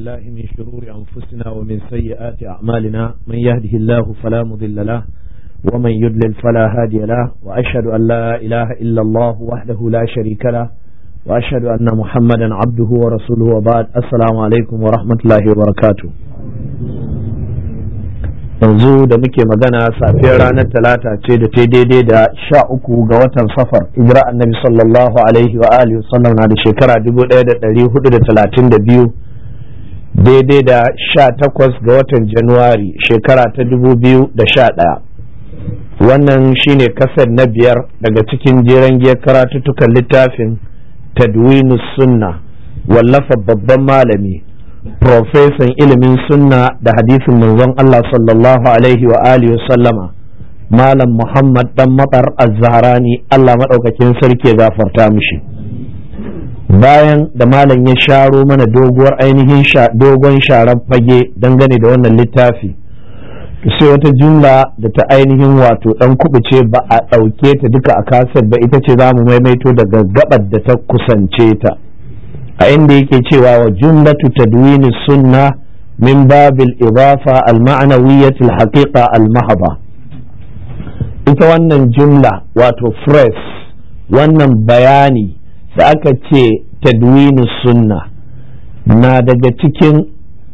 بالله من شرور أنفسنا ومن سيئات أعمالنا من يهده الله فلا مضل له ومن يضلل فلا هادي له وأشهد أن لا إله إلا الله وحده لا شريك له وأشهد أن محمدا عبده ورسوله وبعد السلام عليكم ورحمة الله وبركاته. yanzu da muke magana safiyar ranar talata ce da ta daidai da 13 ga watan safar hijira annabi sallallahu alaihi wa alihi wasallam na da shekara 1432 daidai da 18 ga watan januwari shekara ta 2011. wannan shine kasar na biyar daga cikin jeren giyar karatuttukan littafin tadwinus sunna wallafa babban malami profesan ilimin sunna da hadisin manzon Allah sallallahu alaihi wa alihi sallama malam Muhammad dan Matar Az-Zahrani Allah madaukakin sarki ya gafarta mishi. Bayan da malam ya sharo mana doguwar ainihin dogon sharar fage dangane da wannan littafi, sai wata jumla da ta ainihin wato dan kubuce ba a dauke ta duka a kaset ba, ita ce zamu maimaito daga gabar da ta kusance ta, a inda yake cewa wa jumlatu tadwini sunna min babil idafa al-ma'nawiyyah al-haqiqa al-mahdha. ita wannan jumla wato phrase, wannan bayani da aka ce tadwini sunna na daga cikin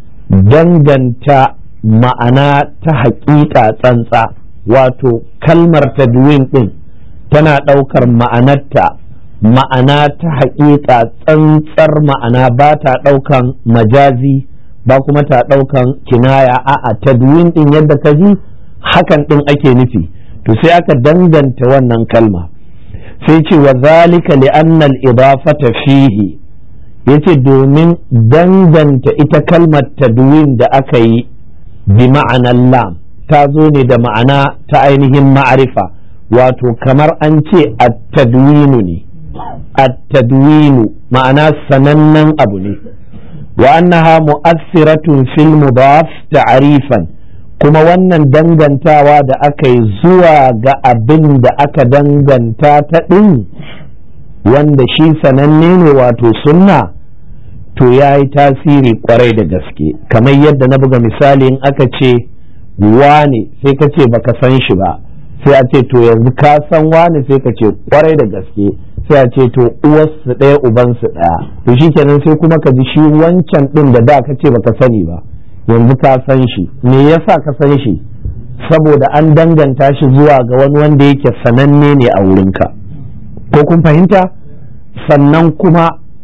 danganta ma'ana ta haƙiƙa tsantsa, wato kalmar tadwin din tana ɗaukar ma'anarta ma'ana ta haƙiƙa tsantsar ma'ana, ba ta ɗaukan majazi ba kuma ta ɗaukan kinaya. a'a tadwin ɗin yadda ka ji hakan ɗin ake nufi, to sai aka danganta wannan kalma, sai ce wa zalika li'anna al-idafata fihi, yace domin danganta ita kalmar tadwin da aka yi bi ma'anar lam ta zo ne da ma'ana ta ainihin ma'arifa, wato kamar an ce at-tadwinu ne, at-tadwinu ma'ana sanannen abu ne, wa annaha mu'assiratun fil mudaf ta'rifan, kuma wannan dangantawa da aka yi zuwa ga abin da aka danganta ta ɗin wanda shi sananne ne wato sunna, to ya yi tasiri kwarai da gaske. Kamar yadda na buga misali, in aka ce wane sai ka ce baka san shi ba, sai a ce to yanzu ka san wane, sai ka ce kwarai da gaske, sai a ce to uwarsu ɗaya ubansu ɗaya, to shi kenan sai kuma ka ji shi wancan ɗin da da ka ce baka sani ba yanzu ka san shi. me yasa ka san shi? saboda an danganta shi zuwa ga wani wanda yake sananne ne a wurinka, ko kun fahimta? sannan kuma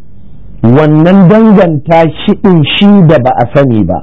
wannan danganta shi ɗin shi da ba a sani ba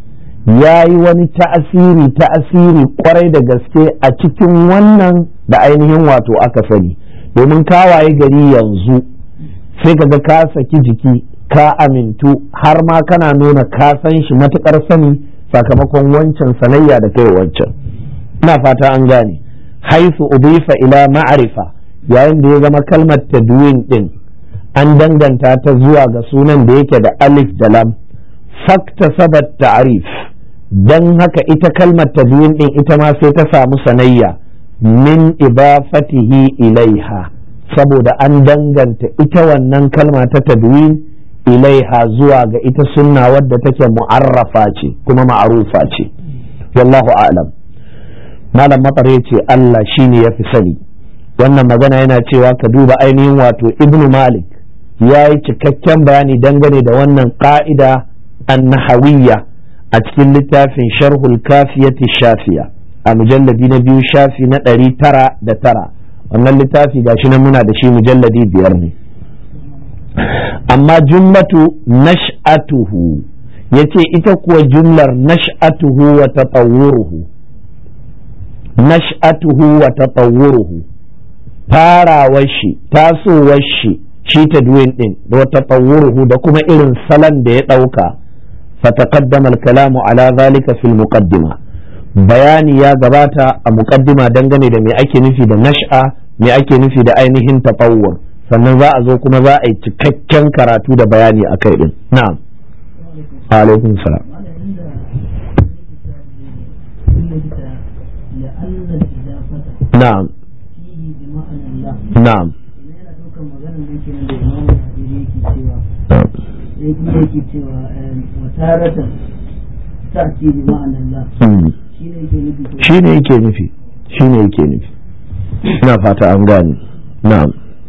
ya yi wani ta'asiri kwarai da gaske a cikin wannan da ainihin wato aka sani, domin kawaye gari yanzu sai kaga ka saki jiki ka amintu har ma kana nuna ka san shi matukar sani sakamakon wancan sanayya da kai wancan. ina fata an gane. haisu udifa ila ma'arifa, yayin da ya zama kalmar tadwin din an danganta ta zuwa ga sunan da yake da alif da lam, fakta sabat ta'rif, dan haka ita kalmar tadwin din ita ma sai ta samu sanayya min idafatihi ilaiha, saboda an danganta ita wannan kalma ta tadwin ilaiha zuwa ga ita sunna wadda take mu'arrafa ce kuma ma'arufa ce. wallahu a'lam. malam Matar ya ce Allah shine ya fi sani. wannan magana yana cewa ka duba ainihin wato ibnu malik ya yi cikakken bayani dangane da wannan ka'ida an-nahawiyya a cikin littafin sharhul kafiyati shafiya a mujalladi na 2 shafi na 909. wannan littafi gashi nan muna da shi mujalladi 5 ne. amma jumlatu nash'atuhu, yace ita kuwa jumlar nash'atuhu wa tatawwuruhu, nash'atuhu wa tatawwuruhu, farawar shi, tasowar shi, shi tadwin din da wa tatawwuruhu da kuma irin salon da ya dauka. fataqaddama al-kalamu ala dhalika fil muqaddima, bayani ya gabata a muqaddima dangane da me ake nufi da nash'a, me ake nufi da ainihin tatawwur, sannan za a zo kuma za a yi cikakken karatu da bayani a kai din. na'am. alaikum salam. na'am na'am sai kuma yake cewa wataratan ta'ti bi ma'anan la shine yake nufi ina fata an gane na'am.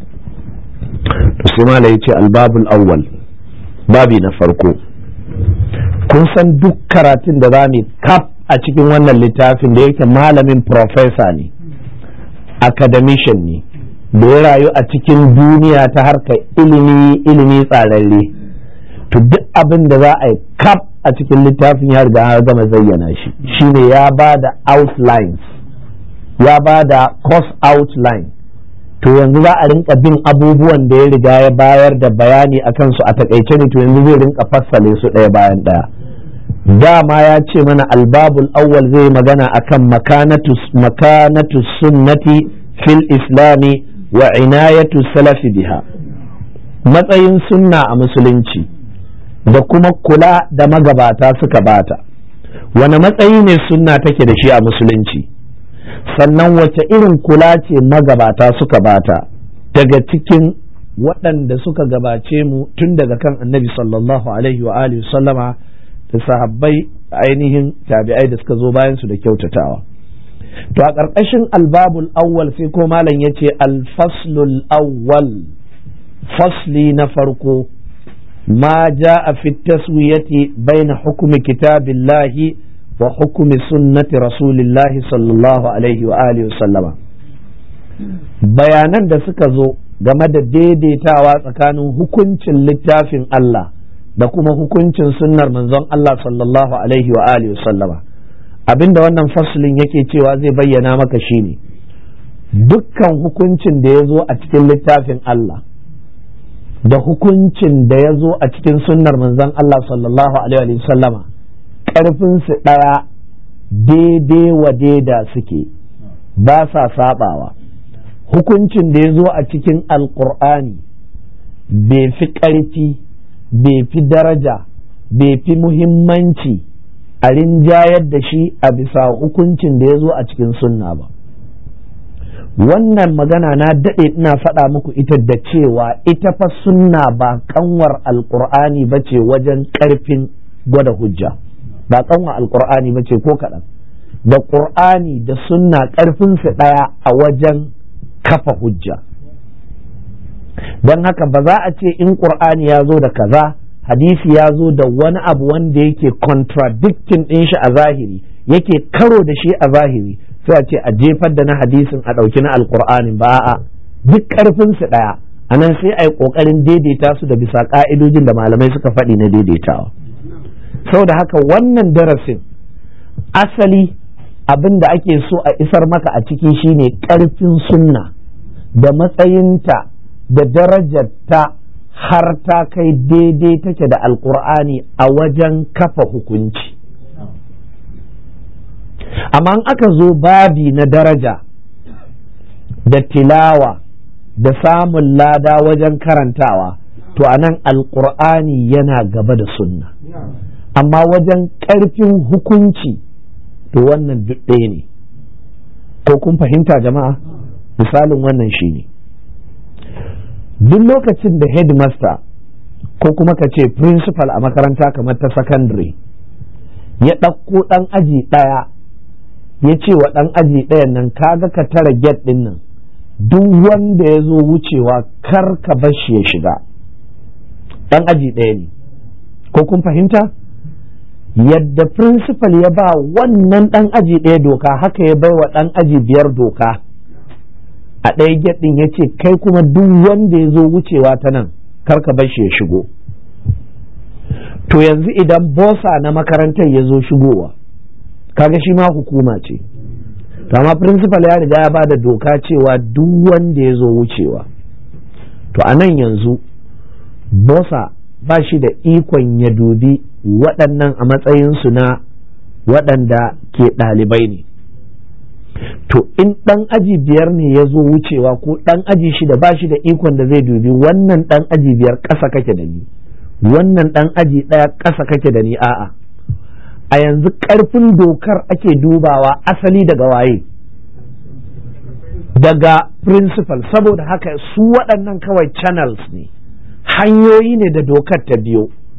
to sai mala yace albabul awwal, babi na farko. kun san duk karatun da zamu kaf a cikin wannan littafin da yake malamin professor ne, academician ne, da ya rayu a cikin duniya ta harkar ilimi tsararre, to duk abin da za a yi kaf a cikin littafin ya riga ya gama zayyana shi. shine ya ba da outlines, ya ba da course outline. to yanzu za a rinka bin abubuwan da ya riga ya bayar da bayani a kansu a takaice ne, to yanzu zai rinka fassale su ɗaya bayan ɗaya. dama ya ce mana albabul awwal zai magana akan makanatu sunnati fil islami wa inayatu salafi biha, matsayin sunna a musulunci da kuma kula da magabata suka bata. wani matsayi ne sunna take da shi a musulunci, sannan wace irin kula ce magabata suka bata daga cikin waɗanda suka gabace mu tun daga kan annabi sallallahu alaihi wa alihi sallama da sahabbai ainihin tabi'ai da suka zo bayan su da kyautatawa. to a ƙarƙashin albabul awwal sai ko malam yace alfaslul awwal, fasli na farko, ma ja'a fi taswiyati baina hukmi kitabillahi wa hukumi sunnati rasulillahi sallallahu alaihi wa alihi sallama, bayanan da suka zo game da daidaitawa tsakanin hukuncin littafin Allah da kuma hukuncin sunnar manzon Allah sallallahu alaihi wa alihi sallama. abinda wannan faslin yake cewa zai bayyana maka shine dukkan hukuncin da ya zo a cikin littafin Allah da hukuncin da ya zo a cikin sunnar manzon Allah sallallahu alaihi wa sallama, ƙarfinsu ɗaya, daidai wa daida suke, ba sa saɓawa. hukuncin da ya zo a cikin alƙur'ani bai fi ƙarfi, bai fi daraja, bai fi muhimmanci a rinjayar da shi a bisa hukuncin da ya zo a cikin sunna ba. wannan magana na daɗe ina faɗa muku ita da cewa ita fa sunna ba kanwar alƙur'ani ba ce wajen ƙarfin gwada hujja, ba kanwar alƙur'ani ba ce ko kaɗan. da ƙur'ani da sunna ƙarfinsu ɗaya a wajen kafa hujja. don haka ba za a ce in ƙur'ani ya zo da kaza, hadisi ya zo da wani abu wanda yake contradicting ɗin shi a zahiri, yake karo da shi a zahiri, sai a ce a jefar da na hadisin a ɗauki na alƙur'anin. ba a duk ƙarfinsu ɗaya, a nan sai a yi ƙoƙarin daidaita su da bisa ƙa'idojin da malamai suka faɗi na daidaitawa. saboda haka wannan darasin asali abin da ake so a isar maka a ciki shine ƙarfin sunna da matsayinta da darajarta har ta kai daidai take da alƙur'ani a wajen kafa hukunci. amma in aka zo babi na daraja da tilawa da samun lada wajen karantawa, to anan alƙur'ani yana gaba da sunna. amma wajen ƙarfin hukunci to wannan duk ɗaya ne. ko kun fahimta jama'a? misalin wannan shine duk lokacin da headmaster ko kuma ka ce principal a makaranta kamar ta secondary ya ɗauko ɗan aji ɗaya ya ce wa ɗan aji ɗayan nan kaga ka tara gate ɗin nan, duk wanda ya zo wucewa kar ka bar shi ya shiga. ɗan aji ɗaya ne. ko kun fahimta? yadda principal ya ba wannan ɗan aji ɗaya doka, haka ya bai wa ɗan aji 5 doka a ɗaya gate ɗin, ya ce kai kuma duk wanda ya zo wucewa ta nan kar ka bar shi ya shigo. to yanzu idan bosa na makarantar ya zo shigowa, kaga shi ma hukuma ce, amma principal ya riga ya bada doka cewa duk wanda ya zo wucewa. to a nan yanzu bosa ba shi da ikon ya dubi waɗannan a matsayinsu na waɗanda ke ɗalibai ne. to in ɗan aji 5 ne ya zo wucewa ko ɗan aji 6, ba shi da ikon da zai dubi wannan ɗan aji 5 ƙasa kake da ni, wannan ɗan aji 1 ƙasa kake da ni. a'a, a yanzu ƙarfin dokar ake dubawa asali daga waye? daga principal. saboda haka su waɗannan kawai channels ne, hanyoyi ne da dokar ta biyo.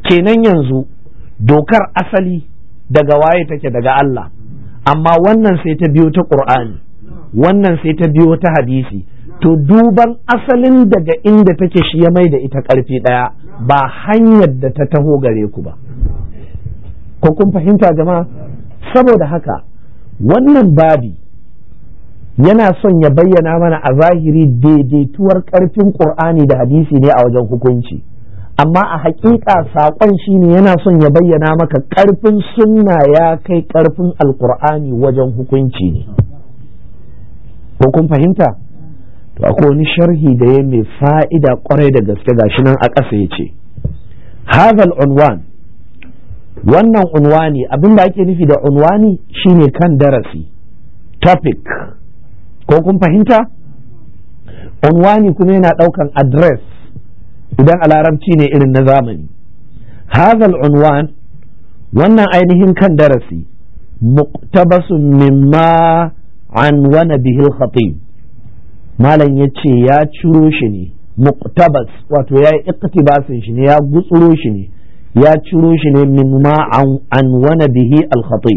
kenan yanzu dokar asali daga waye take daga Allah, amma wannan sai ta biyo ta Qur'ani, wannan sai ta biyo ta hadisi. To duban asalin daga inda take shi ya mai da ita ƙarfi ɗaya, ba hanyar da ta taho gare ku ba. Ko kun fahimta jama'a? Saboda haka wannan babi yana son ya bayyana mana a zahiri daidaituwar ƙarfin Qur'ani da hadisi ne a wajen hukunci, amma a haƙiƙa saƙon shi ne yana son ya bayyana maka ƙarfin sunna ya kai ƙarfin alƙur'ani wajen hukunci ne. Ko kun fahimta? To akwai wani sharhi da ya mai fa'ida ƙwarai da gaske gashi nan a ƙasa ya ce hadhal unwan, wannan unwani, abin da ake nufi da unwani shine kan darasi, topic. Ko kun fahimta? Unwani kuma yana ɗaukan address idan a larabci ne irin na zamani. Hadhal unwan, wannan ainihin kan darasi, muqtabasun mimma anwana bihi al-khatib, malam ya ce ya ciro shi ne, muqtabas wato ya yi iktibasin shi ne, ya gutsuro shi ne, ya ciro shi ne mimma anwana bihi al-khatib,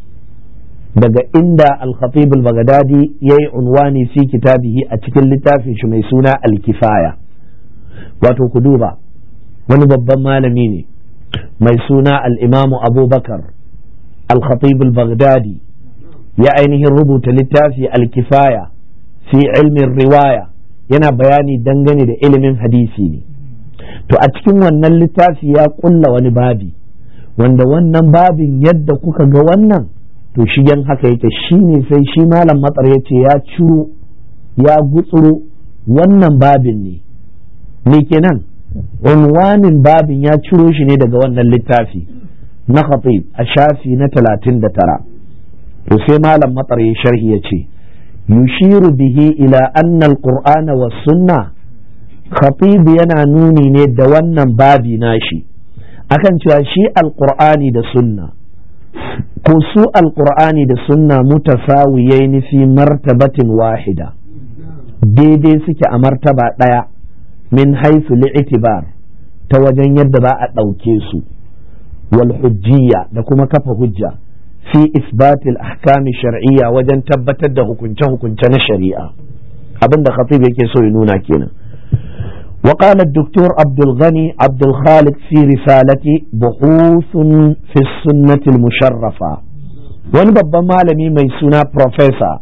daga inda al-khatib al-baghdadi yayi unwani fi kitabihi a cikin littafin shi mai suna al-kifaya. Wato ku duba, wani babban malami ne mai suna al-imamu abubakar al-khatib al-baghdadi ya ainihin rubuta littafi al-kifaya fi ilmin riwaya, yana bayani dangane da ilimin hadisi ne. To a cikin wannan littafi ya kulla wani babi, wanda wannan babin yadda kuka ga wannan to shigen haka yake, shine sai shi malam matsar ya ce ya ciro ya gutsuro wannan babin ne. Me kenan? Unwanin babin ya ciro shi ne daga wannan littafi na khatib a shafi na 39. To sai malam matsar ya sharhi ya ce yushiru bihi ila anna alqur'ana was sunna, khatib yana nuni ne da wannan babi nashi akan cewa shi alqur'ani da sunna, ko su alqur'ani da sunna mutasawiyain fi martabatin wahida, daidai suke a martaba daya, min haythu li'tibar, ta wajen yadda za a ɗauke su, wal hujjiyya da kuma kafa hujja, fi isbatil ahkami shar'iyya wajen tabbatar da hukunce-hukunce na shari'a. Abin da khatib yake so ya nuna kenan. wa qala ad-doktor Abdul Ghani Abdul Khaliq fi risalati buhuthun fi sunnati al-musharrafa, wani babban malami mai suna Professor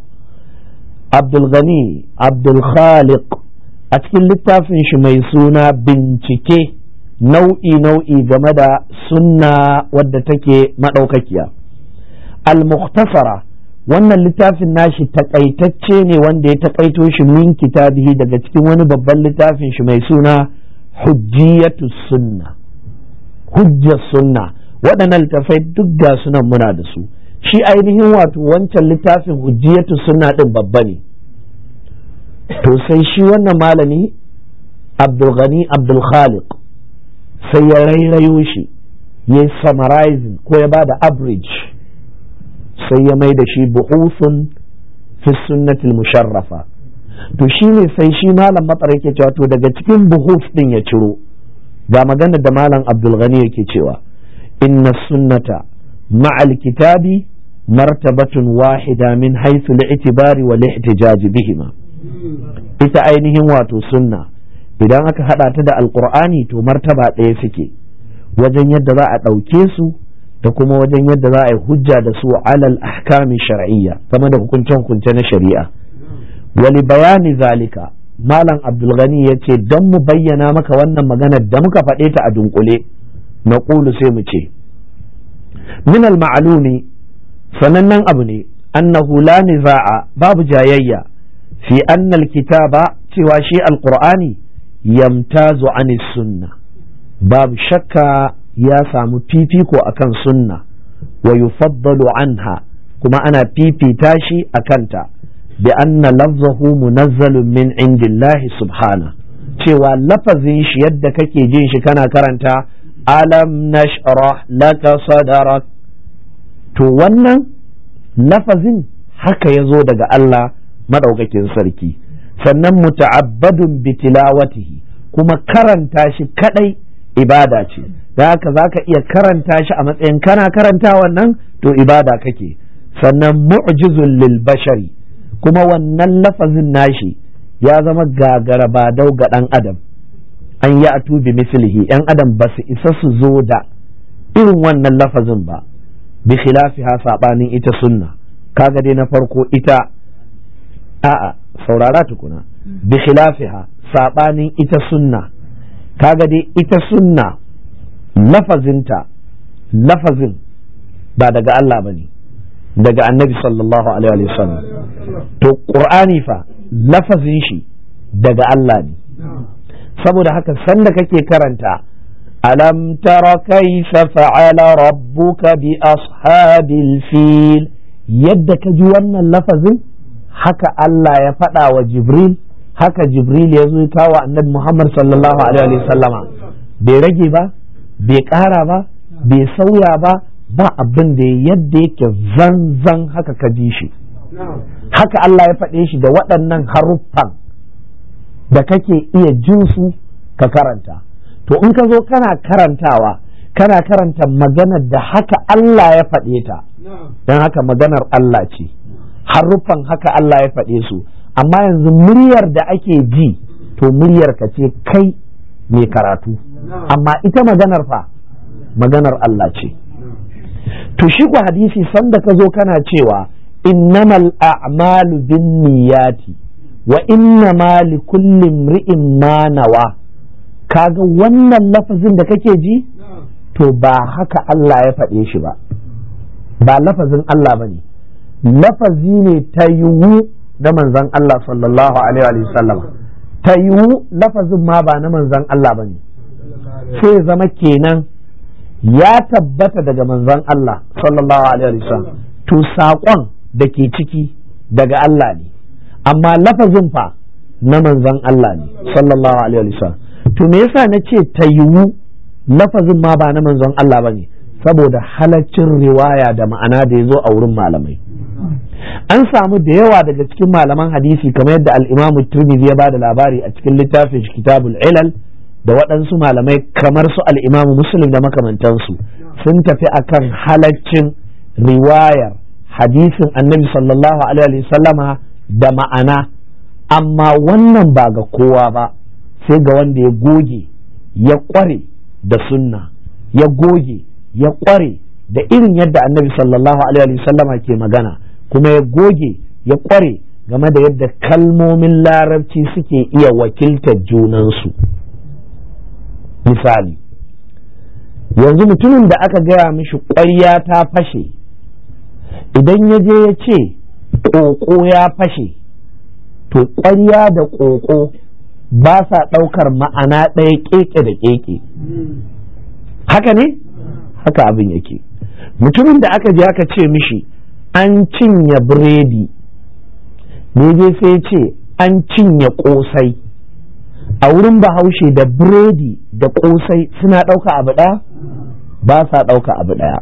Abdul Ghani Abdul Khaliq a cikin littafin shi mai suna bincike nau'i game da sunna wadda take madaukakiya, al-mukhtasara, wannan littafin nashi takaitacce ne wanda ya takaito shi min kitabihi daga cikin wani babban littafin shi mai suna hujjiyatu sunna, hujjar sunna. waɗannan littafai duk ga sunan muna da su. Shi ainihin wato wancan littafin hujjiyatu sunna din babba ne, to sai shi wannan malami Abdul Ghani Abdul Khaliq sai ya rairayo shi, ya summarizing ko ya bada average, sai ya mai da shi buhuthun fi sunnatil musharrafa. To shine sai shi malam matsar yake cewa to daga cikin buhuth din ya ciro ga magana da malam Abdul Ghani yake cewa inna sunnata ma'al kitabi martabatun wahida min haythu al-i'tibari wal ihtijaj bihima. Ita ainihin wato sunna idan aka hada ta da alqur'ani to martaba ɗaya suke wajen yadda za a ɗauke su da kuma wajen yadda za a yi hujja da su alal ahkami shar'iyya, game da hukunce-hukunce na shari'a. Wali bayani zalika, malam Abdul Ghani ya ce don mu bayyana maka wannan maganar da muka faɗe ta a dunkule, na ƙulu sai mu ce min al-ma'lumi, sanannen abu ne, annahu la niza'a, babu jayayya, fi annal kitaba, cewa shi alqur'ani yamtazu anis sunna, babu shakka ya samu fifiko akan sunna, wa yufaddalu anha, kuma ana fifita shi akanta, bi anna lafzahu munazzalun min indillahi subhana, cewa lafazin shi yadda kake jin shi kana karanta alam nashrah laka sadrak, to wannan lafazin haka ya zo daga Allah madaukakin sarki. Sannan muta'abbadun bi tilawatihi, kuma karanta shi kadai ibada ce, da haka za ka iya karanta shi a matsayin kana karanta wannan to ibada kake. Sannan mu'jizun lil bashari, kuma wannan lafazin nashi ya zama gagara ba dau ga ɗan adam, an yi atu bi mislihi, ‘yan adam ba su isa su zo da irin wannan lafazin ba, bi khilafiha saɓanin ita sunna. Kaga dai na farko ita a'a saurara tukuna, bi khilafiha saɓanin ita sunna. Kaga dai ita sunna lafazin ba daga Allah bane, daga annabi sallallahu alaihi wasallam. To qur'ani fa lafazin shi daga Allah ne, saboda haka sanda kake karanta alam tara kaifa fa'ala rabbuka bi ashabil fil, yadda ka ji wannan lafazin haka Allah ya faɗa wa Jibril, haka Jibril ya zo ya kawo annabi Muhammad sallallahu alaihi wasallama, bai rage ba, bai ƙara ba, bai sauya ba, ba abin da yadda yake zanzan haka ka ji shi. Haka Allah ya faɗe shi da waɗannan haruffan da kake iya jin su ka karanta. To in ka zo kana karantawa, kana karanta maganar da haka Allah ya faɗe ta, don haka maganar Allah ce, haruffan haka Allah ya faɗe su, amma yanzu muryar da ake ji to muryar ka ce kai mai karatu, amma ita maganar fa maganar Allah ce. To shi ku hadisi sanda ka zo kana cewa innamal a'malu binniyati wa innama likulli imri'in ma nawa, kaga wannan lafazin da kake ji to ba haka Allah ya faɗe shi ba, ba lafazin Allah bane, lafazi ne ta yiwu na manzon Allah sallallahu alaihi wa sallam, ta yiwu lafazin ma ba na manzon Allah bane, sai zama kenan ya tabbata daga manzon Allah sallallahu alaihi wa sallam, to saƙon da ke ciki daga Allah ne, amma lafazin fa na manzon Allah ne sallallahu alaihi wa sallam. To me yasa na ce ta yiwu lafazin ma ba na manzon Allah bane, saboda halaccin riwaya da ma'ana da ya zo a wurin malamai. An samu da yawa daga cikin malaman hadisi kamar yadda al-Imam Tirmidhi ya bada labari a cikin littafin Kitabul Ilal, da waɗansu malamai kamar su al-Imam Muslim da makamantansu sun tafi akan halaccin riwayar hadisin Annabi sallallahu alaihi wasallama da ma'ana, amma wannan ba ga kowa ba, sai ga wanda ya goge ya ƙware da sunna, ya goge ya ƙware da irin yadda Annabi sallallahu alaihi wasallama ke magana, kuma ya goge ya ƙware game da yadda kalmomin larabci suke iya wakiltar junansu. Misali, yanzu mutumin da aka gaya mishi ƙwarya ta fashe, idan ya je ya ce ƙoƙo ya fashe, to ƙwarya da ƙoƙo ba sa ɗaukar ma'ana ɗaya ƙeƙe da ƙeƙe. Haka ne? Haka abin yake. Mutumin da aka je aka ce mishi an cinye biredi, ne je sai ce an cinye ƙosai, a wurin Bahaushe da biredi da ƙosai suna ɗauka abu ɗaya? Ba sa ɗauka abu ɗaya.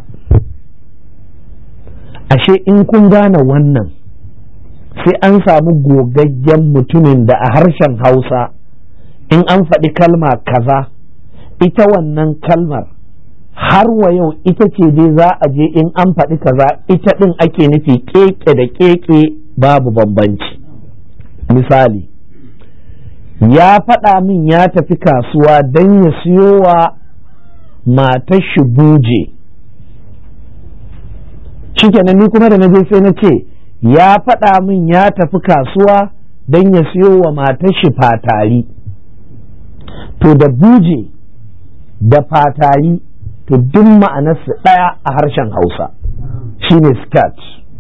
Ashe in kun gane wannan, sai an samu gogaggen mutumin da a harshen Hausa in an faɗi kalma kaza, ita wannan kalmar har wa yau ita ce dai za a je in an faɗi kaza ita ɗin ake nufi keke da keke, babu bambanci. Misali, ya faɗa min ya tafi kasuwa don ya siyo wa matar shi buje, shikenan ni kuma da na je sai na ce ya faɗa min ya tafi kasuwa don ya siyo wa matar shi fatari. To da buje da fatari to duk ma'anarsu ɗaya a harshen Hausa, shine skirt.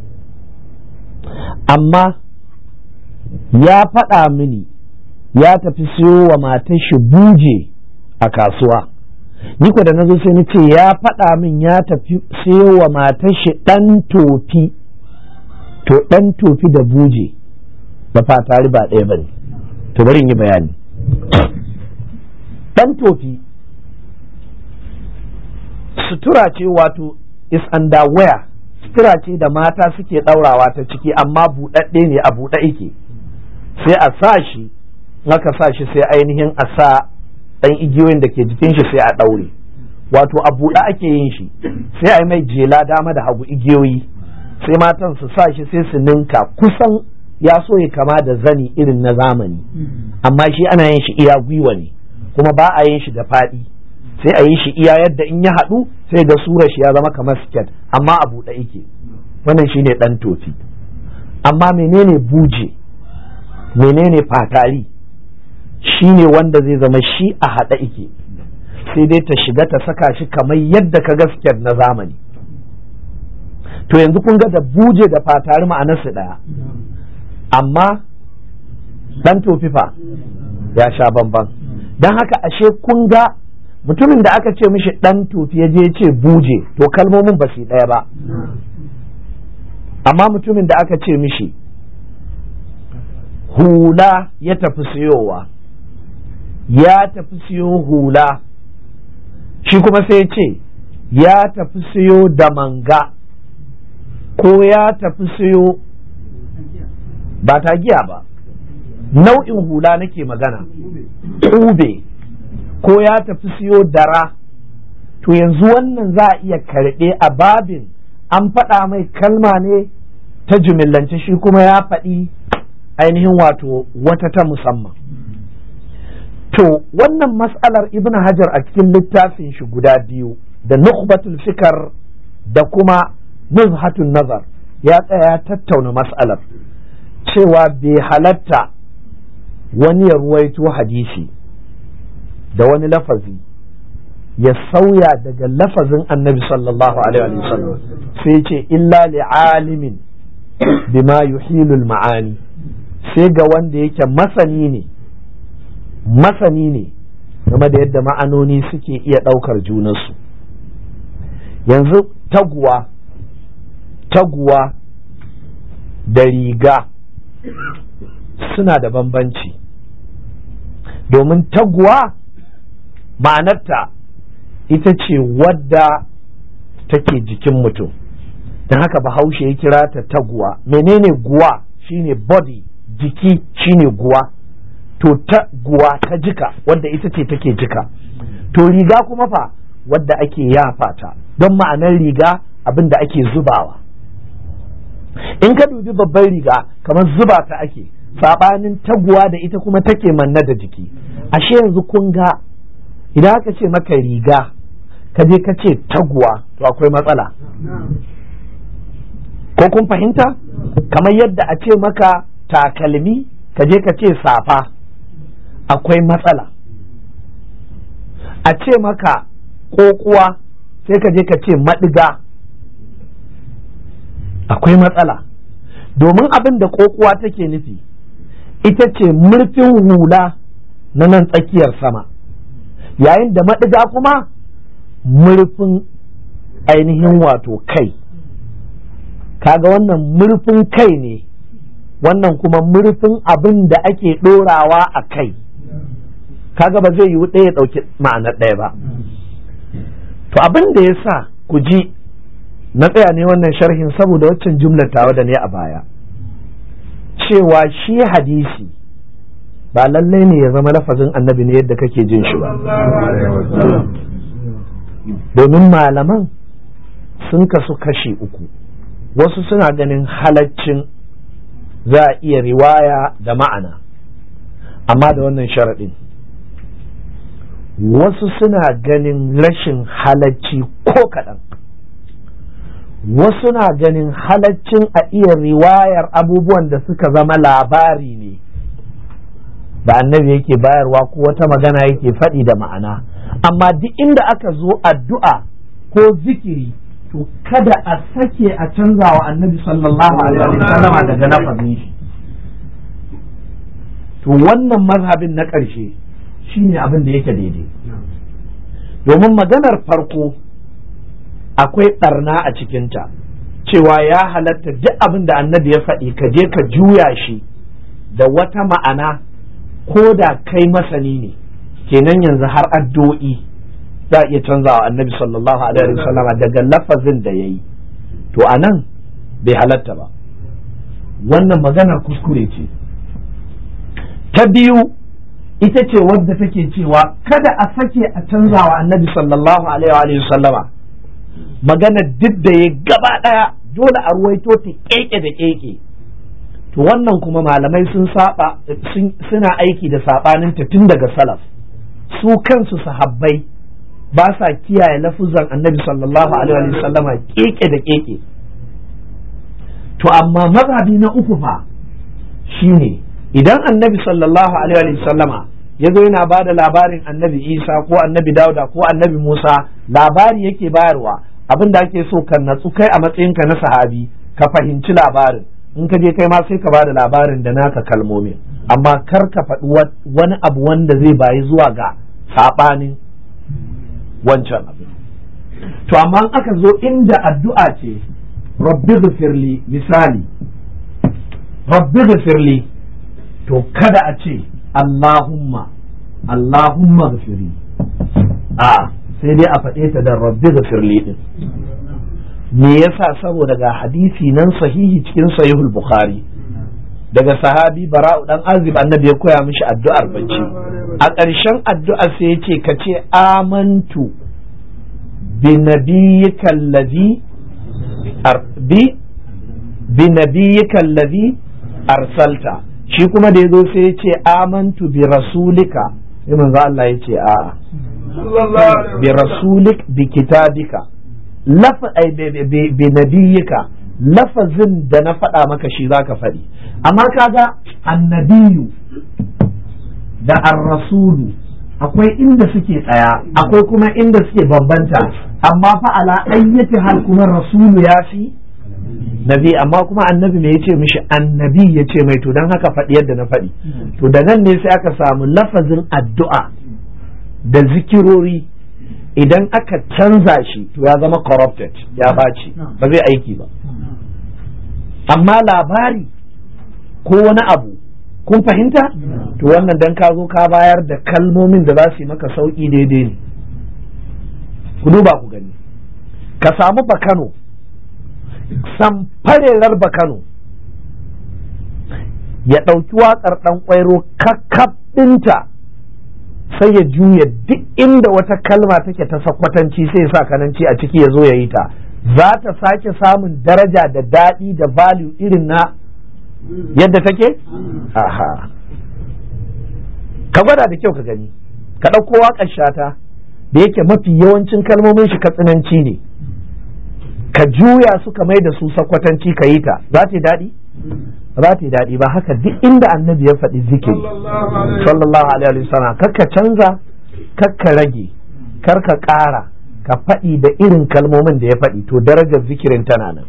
Amma ya faɗa mini ya tafi siyo wa matar shi buje a kasuwa, ni ko da na zo sai na ce ya faɗa min ya tafi siyo wa matar shi ɗan tofi. To ɗan tofi da buje da fatari ba ɗaya bane. To bari in yi bayani. Ɗan tofi sutura ce, wato is underwear, sutura ce da mata suke ɗaurawa ta ciki, amma buɗaɗɗe ne, a buɗe yake, sai a sa shi, aka sa shi sai ainihin a sa ɗan igiyoyin da ke jikin shi sai a ɗaure. wato a buɗe ake yin shi, sai a yi mai jela dama da hagu igiyoyi, sai matan su sa shi sai su ninka kusan ya so ya kama da zani irin na zamani, amma shi ana yin shi iya gwiwa ne kuma ba a yin shi da faɗi, sai a yi shi iya yadda in ya haɗu sai ga surar shi ya zama kamar siket amma a buɗe yake. Wannan shine ɗan tofi. Amma menene buje, menene fatari? Shine wanda zai zama shi a haɗe yake, sai dai ta shiga ta saka shi kamar yadda ka ga siket na zamani. To yanzu kun ga da buje da fatari ma'anarsu ɗaya, amma ɗan tofi fa ya sha bamban. Don haka ashe kun ga mutumin da aka ce mishi ɗan tofi ya je ya ce buje, to kalmomin ba su ɗaya ba. Amma mutumin da aka ce mishi hula ya tafi siyowa, ya tafi siyo hula, shi kuma sai ya ce ya tafi siyo da manga, ko ya tafi siyo ba ta giya ba, nau'in hula nake magana, ƙube, ko ya tafi siyo dara. To yanzu wannan za a iya karɓe a babin an faɗa mai kalma ne ta jimillance, shi kuma ya faɗi ainihin wato wata ta musamman. To wannan mas'alar Ibn Hajar a cikin littafin shi guda biyu da Nukhbatul Fikr da kuma Nuzhatun Nazar ya tsaya tattauna mas'alar cewa bai halatta wani ya ruwaito hadisi da wani lafazi ya sauya daga lafazin Annabi sallallahu alaihi wasallam sai ce illa li'alimin bima yuhilul ma'ani, sai ga wanda yake masani ne game da yadda ma'anoni suke iya ɗaukar junansu. Yanzu taguwa da riga suna da bambanci, domin taguwa ma'anarta ita ce wadda take jikin mutum, don haka bahaushe ya kira ta taguwa. Menene guwa? Shine body, jiki shine guwa. To taguwa ta jika wadda ita ce take jika. To riga kuma fa wadda ake yafa ta, don ma'anar riga abin da ake zubawa. In ka dubi babban riga kamar zuba ta ake, sabanin taguwa da ita kuma take manna da jiki. Ashe yanzu kun ga idan aka ce maka riga ka je ka ce taguwa, to akwai matsala. Ko kun fahimta? Kamar yadda a ce maka takalmi ka je ka ce safa, akwai matsala. A ce maka kokuwa sai ka je ka ce maɗiga, akwai matsala. Domin abin da kokuwa take nufi ita ce murfin hula na nan tsakiyar sama, yayin da maɗiga kuma murfin ainihin wato kai. Kaga wannan murfin kai ne, wannan kuma murfin abin da ake ɗorawa a kai. Kaga ba zai yiwu ɗaya ɗauki ma'anar ɗaya ba. To abin da ya sa ku ji na tsaya ne wannan sharhin saboda waccan jumlar tawa da ne a baya, cewa shi hadisi ba lallai ne ya zama lafazin annabi ne yadda kake jin shi ba. Domin malaman sun kasu kashi uku. Wasu suna ganin halaccin za a iya riwaya da ma'ana, amma da wannan sharaɗin. Wasu suna ganin rashin halacci ko kaɗan. Wasu na ganin halaccin a iya riwayar abubuwan da suka zama labari ne da annabi yake bayarwa ko wata magana yake faɗi da ma'ana, amma duk inda aka zo addu'a ko zikiri to kada a sake a canza wa annabi sallallahu alaihi wasallama daga lafazin shi. To wannan mazhabin na ƙarshe shine abin da yake daidai, domin maganar farko akwai ɓarna a cikinta, cewa ya halatta duk abin da annabi ya faɗi ka je ka juya shi da wata ma'ana ko da kai masani ne. Kenan yanzu har addu'o'i za a iya canzawa annabi sallallahu alaihi wasallama daga lafazin da ya yi. To a nan bai halatta ba, wannan maganar kuskure ce. Ta biyu, ita ce wadda take cewa kada a sake a canza wa annabi sallallahu alaihi wa sallama magana duk da ya gaba daya dole a ruwaito ta keke da keke. To wannan kuma malamai suna aiki da sabanin ta tun daga salaf. Su kansu sahabbai ba sa kiyaye lafuzan annabi sallallahu alaihi wa sallama keke da keke. To amma mazhabi na uku fa shine idan annabi sallallahu alaihi wa sallama ya zo yana ba da labarin annabi Isa ko annabi Dauda ko annabi Musa, labari yake bayarwa, abin da ake so kan natsu kai a matsayinka na sahabi ka fahimci labarin, in ka je kai ma sai ka ba da labarin da naka kalmomin, amma kar ka faɗi wani abu wanda zai bayi zuwa ga saɓanin wancan abin. To amma in aka zo inda addu'a ce rabbi ghfirli, misali rabbi ghfirli, to kada a ce Allahumma ghfirli, sai dai a faɗe ta da rabbi ghfirli din. Me yasa? saboda ga hadisi nan sahihi cikin sahihul bukhari daga sahabi bara'u dan azib, annabi ya koya mishi addu'ar bacci. A ƙarshen addu'ar sai ya ce ka ce amantu bi nabiyyika allazi arsalta. Shi kuma da yazo sai ya ce amantu bi rasulika, sai manzo Allah ya ce a'a bi rasulik bi kitabika bi nabiyyika, lafazin da na faɗa maka shi zaka faɗi. Amma kaga annabiyu da ar-rasulu akwai inda suke tsaya, akwai kuma inda suke bambanta, amma fa ala ayyati hal kuma rasulu ya fi nabi, amma kuma annabi me yace mishi? Annabi yace mai. To dan haka faɗi yadda na faɗi. To da nan ne sai aka samu lafazin addu'a da zikirori idan aka canza shi to ya zama corrupted, ya baci, ba zai aiki ba. Amma labari ko wani abu, kun fahimta? To wannan dan ka zo ka bayar da kalmomin da za su yi maka sauki daidai ne. Ku duba ku gani, ka samu bakano, samfarerar bakano ya ɗauki waƙar ɗan ƙwairo kakkab ɗinta, sai ya juya duk inda wata kalma take ta sakwatanci sai ya sa kananci a ciki ya zo ya yi ta, za ta sake samun daraja da daɗi da value irin na yadda take? Aha, ka gwada da kyau ka gani, ka ɗauko waƙar Shata da yake mafi yawancin kalmomin shi katsinanci ne, ka juya su ka mai da su sakwatanci ka yi ta, za ta yi daɗi? Za ta yi daɗi ba. Haka duk inda annabi ya faɗi zikiri sallallahu alaihi wasallam, kar ka canza, kar ka rage, kar ka ƙara, ka faɗi da irin kalmomin da ya faɗi, to darajar zikirin tana nan.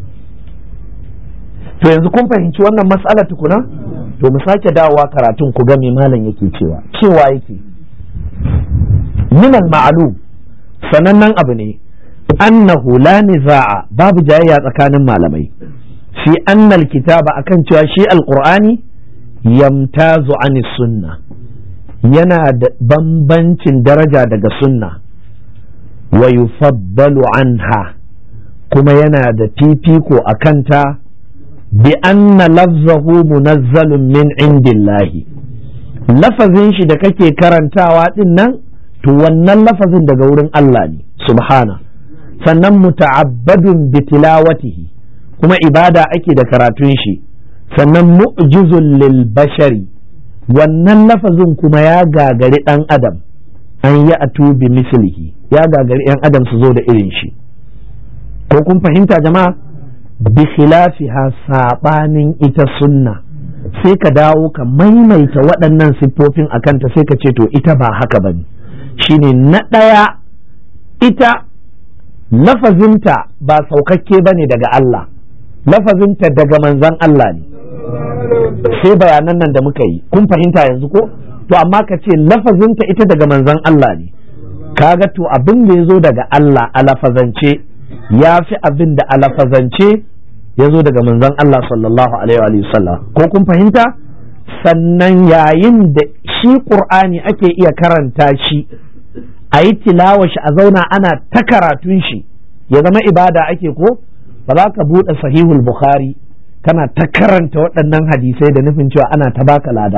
To yanzu kun fahimci wannan mas'ala tukuna? To mu sake dawowa karatun ku ga me malam yake cewa yake min al-ma'lum, sanannen abu ne, annahu la niza'a, babu jayayya tsakanin malamai fi annal kitaba, akan cewa shi alqur'ani yamtazu an sunna, yana da bambancin daraja daga sunna, wa yufaddalu anha, kuma yana da fifiko akanta, bi anna lafzahu munazzalun min indillahi, lafazin shi da kake karantawa din nan to wannan lafazin daga wurin Allah ne subhana, sannan muta'abbadun bi tilawatihi, kuma ibada ake da karatun shi, sannan mu'jizun lil bashari, wannan lafazin kuma ya gagari dan adam an yi atu bi mislihi, ya gagari yan adam su zo da irin shi. Ko kun fahimta jama'a? Bi khilafiha, sabanin ita sunna, sai ka dawo ka maimaita waɗannan siffofin akanta, sai ka ce to ita ba haka bane. Shine na ɗaya, ita lafazinta ba saukakke bane daga Allah, lafazinta daga manzan Allah ne. Sai bayanan nan da muka yi kun fahimta yanzu ko? To amma ka ce lafazinta ita daga manzan Allah ne, kaga to abin da ya zo daga Allah a lafazance ya fi abin da a lafazance ya zo daga manzan Allah sallallahu alaihi wa sallam. Ko kun fahimta? Sannan yayin da shi Qur'ani ake iya karanta shi, a yi tilawa shi, a zauna ana ta karatun shi, ya zama ibada ake ko? Ba za ka buɗe sahihul Bukhari kana ta karanta waɗannan hadisai da nufin cewa ana ta baka lada ba.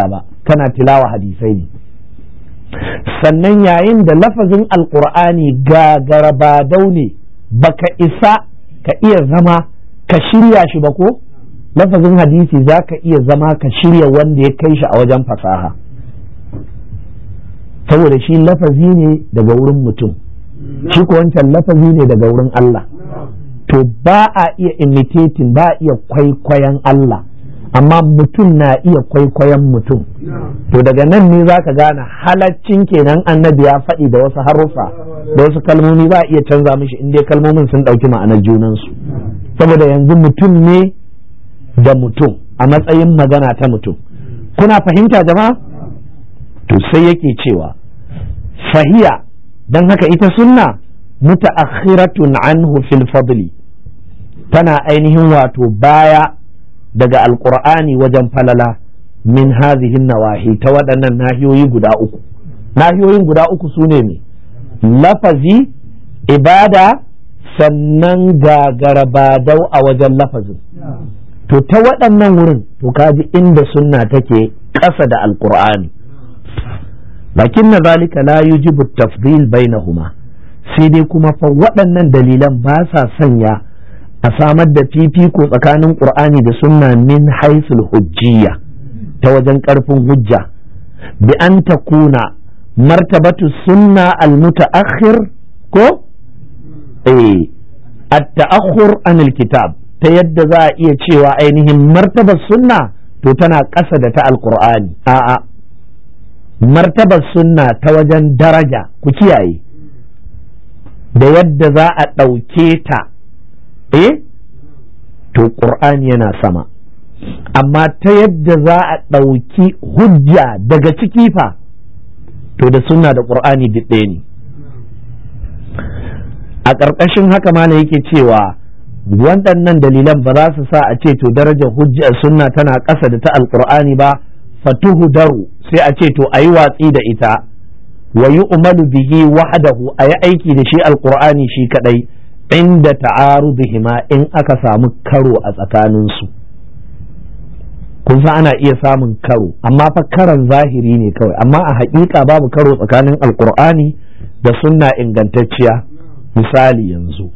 kana tilawa hadisai ne. Sannan yayin da lafazin alkur'ani gagarabadau ne baka isa ka iya zama ka shirya shi ba ko lafazin hadisi za ka iya zama ka shirya wanda ya kai shi a wajen fasaha, saboda shi lafazi ne daga wurin mutum, shi ko wancan lafazi ne daga wurin Allah. To ba a iya imitating, ba a iya kwaikwayon Allah, amma mutum na iya kwaikwayon mutum. To daga nan ne za ka gane halaccin kenan annabi ya faɗi da wasu haruffa da wasu kalmomi ba a iya canza mishi in dai kalmomin sun ɗauki ma'anar junansu, saboda yanzu mutum ne da mutum a matsayin magana ta mutum. Kuna fahimta jama'a? To sai yake cewa fahiya, don haka ita sunna muta'akhiratun anhu fil fadli, tana ainihin wato baya daga alqur'ani wajen falala min hadhihi nawahi, ta waɗannan nahiyoyi guda uku. Nahiyoyin guda uku sune ne lafazi, ibada, sannan gagarabadau a wajen lafazin. To ta waɗannan wurin to kaji inda sunna take ƙasa da alqur'ani. lakin na zalika la yujibu tafdil bainahuma, sai dai kuma fa waɗannan dalilan ba sa sanya a samar da fifiko tsakanin qur'ani da sunna min haisul hujjiyya, ta wajen ƙarfin hujja, bi an takuna martabatu sunna al-mutaakhir ko at-ta'akhur anil kitab, ta yadda za a iya cewa ainihin martabar sunna to tana ƙasa da ta alqur'ani. A'a, martabar sunna ta wajen daraja, ku kiyaye, da yadda za a ɗauke ta to ƙur'ani yana sama, amma ta yadda za a ɗauki hujja daga ciki fa to da sunna da ƙur'ani duk ɗaya ne. A ƙarƙashin haka ma ne yake cewa waɗannan dalilan ba za su sa a ce to darajar hujjar sunna tana ƙasa da ta alƙur'ani ba, fatuhu daru, sai a ce to a yi watsi da ita, wa yi umaru bihi wahdahu, a yi aiki da shi alƙur'ani shi kaɗai, inda ta'arudihima, in aka samu karo a tsakaninsu. Kun san ana iya samun karo, amma fa karan zahiri ne kawai, amma a haƙiƙa babu karo tsakanin alƙur'ani da sunna ingantacciya. Misali yanzu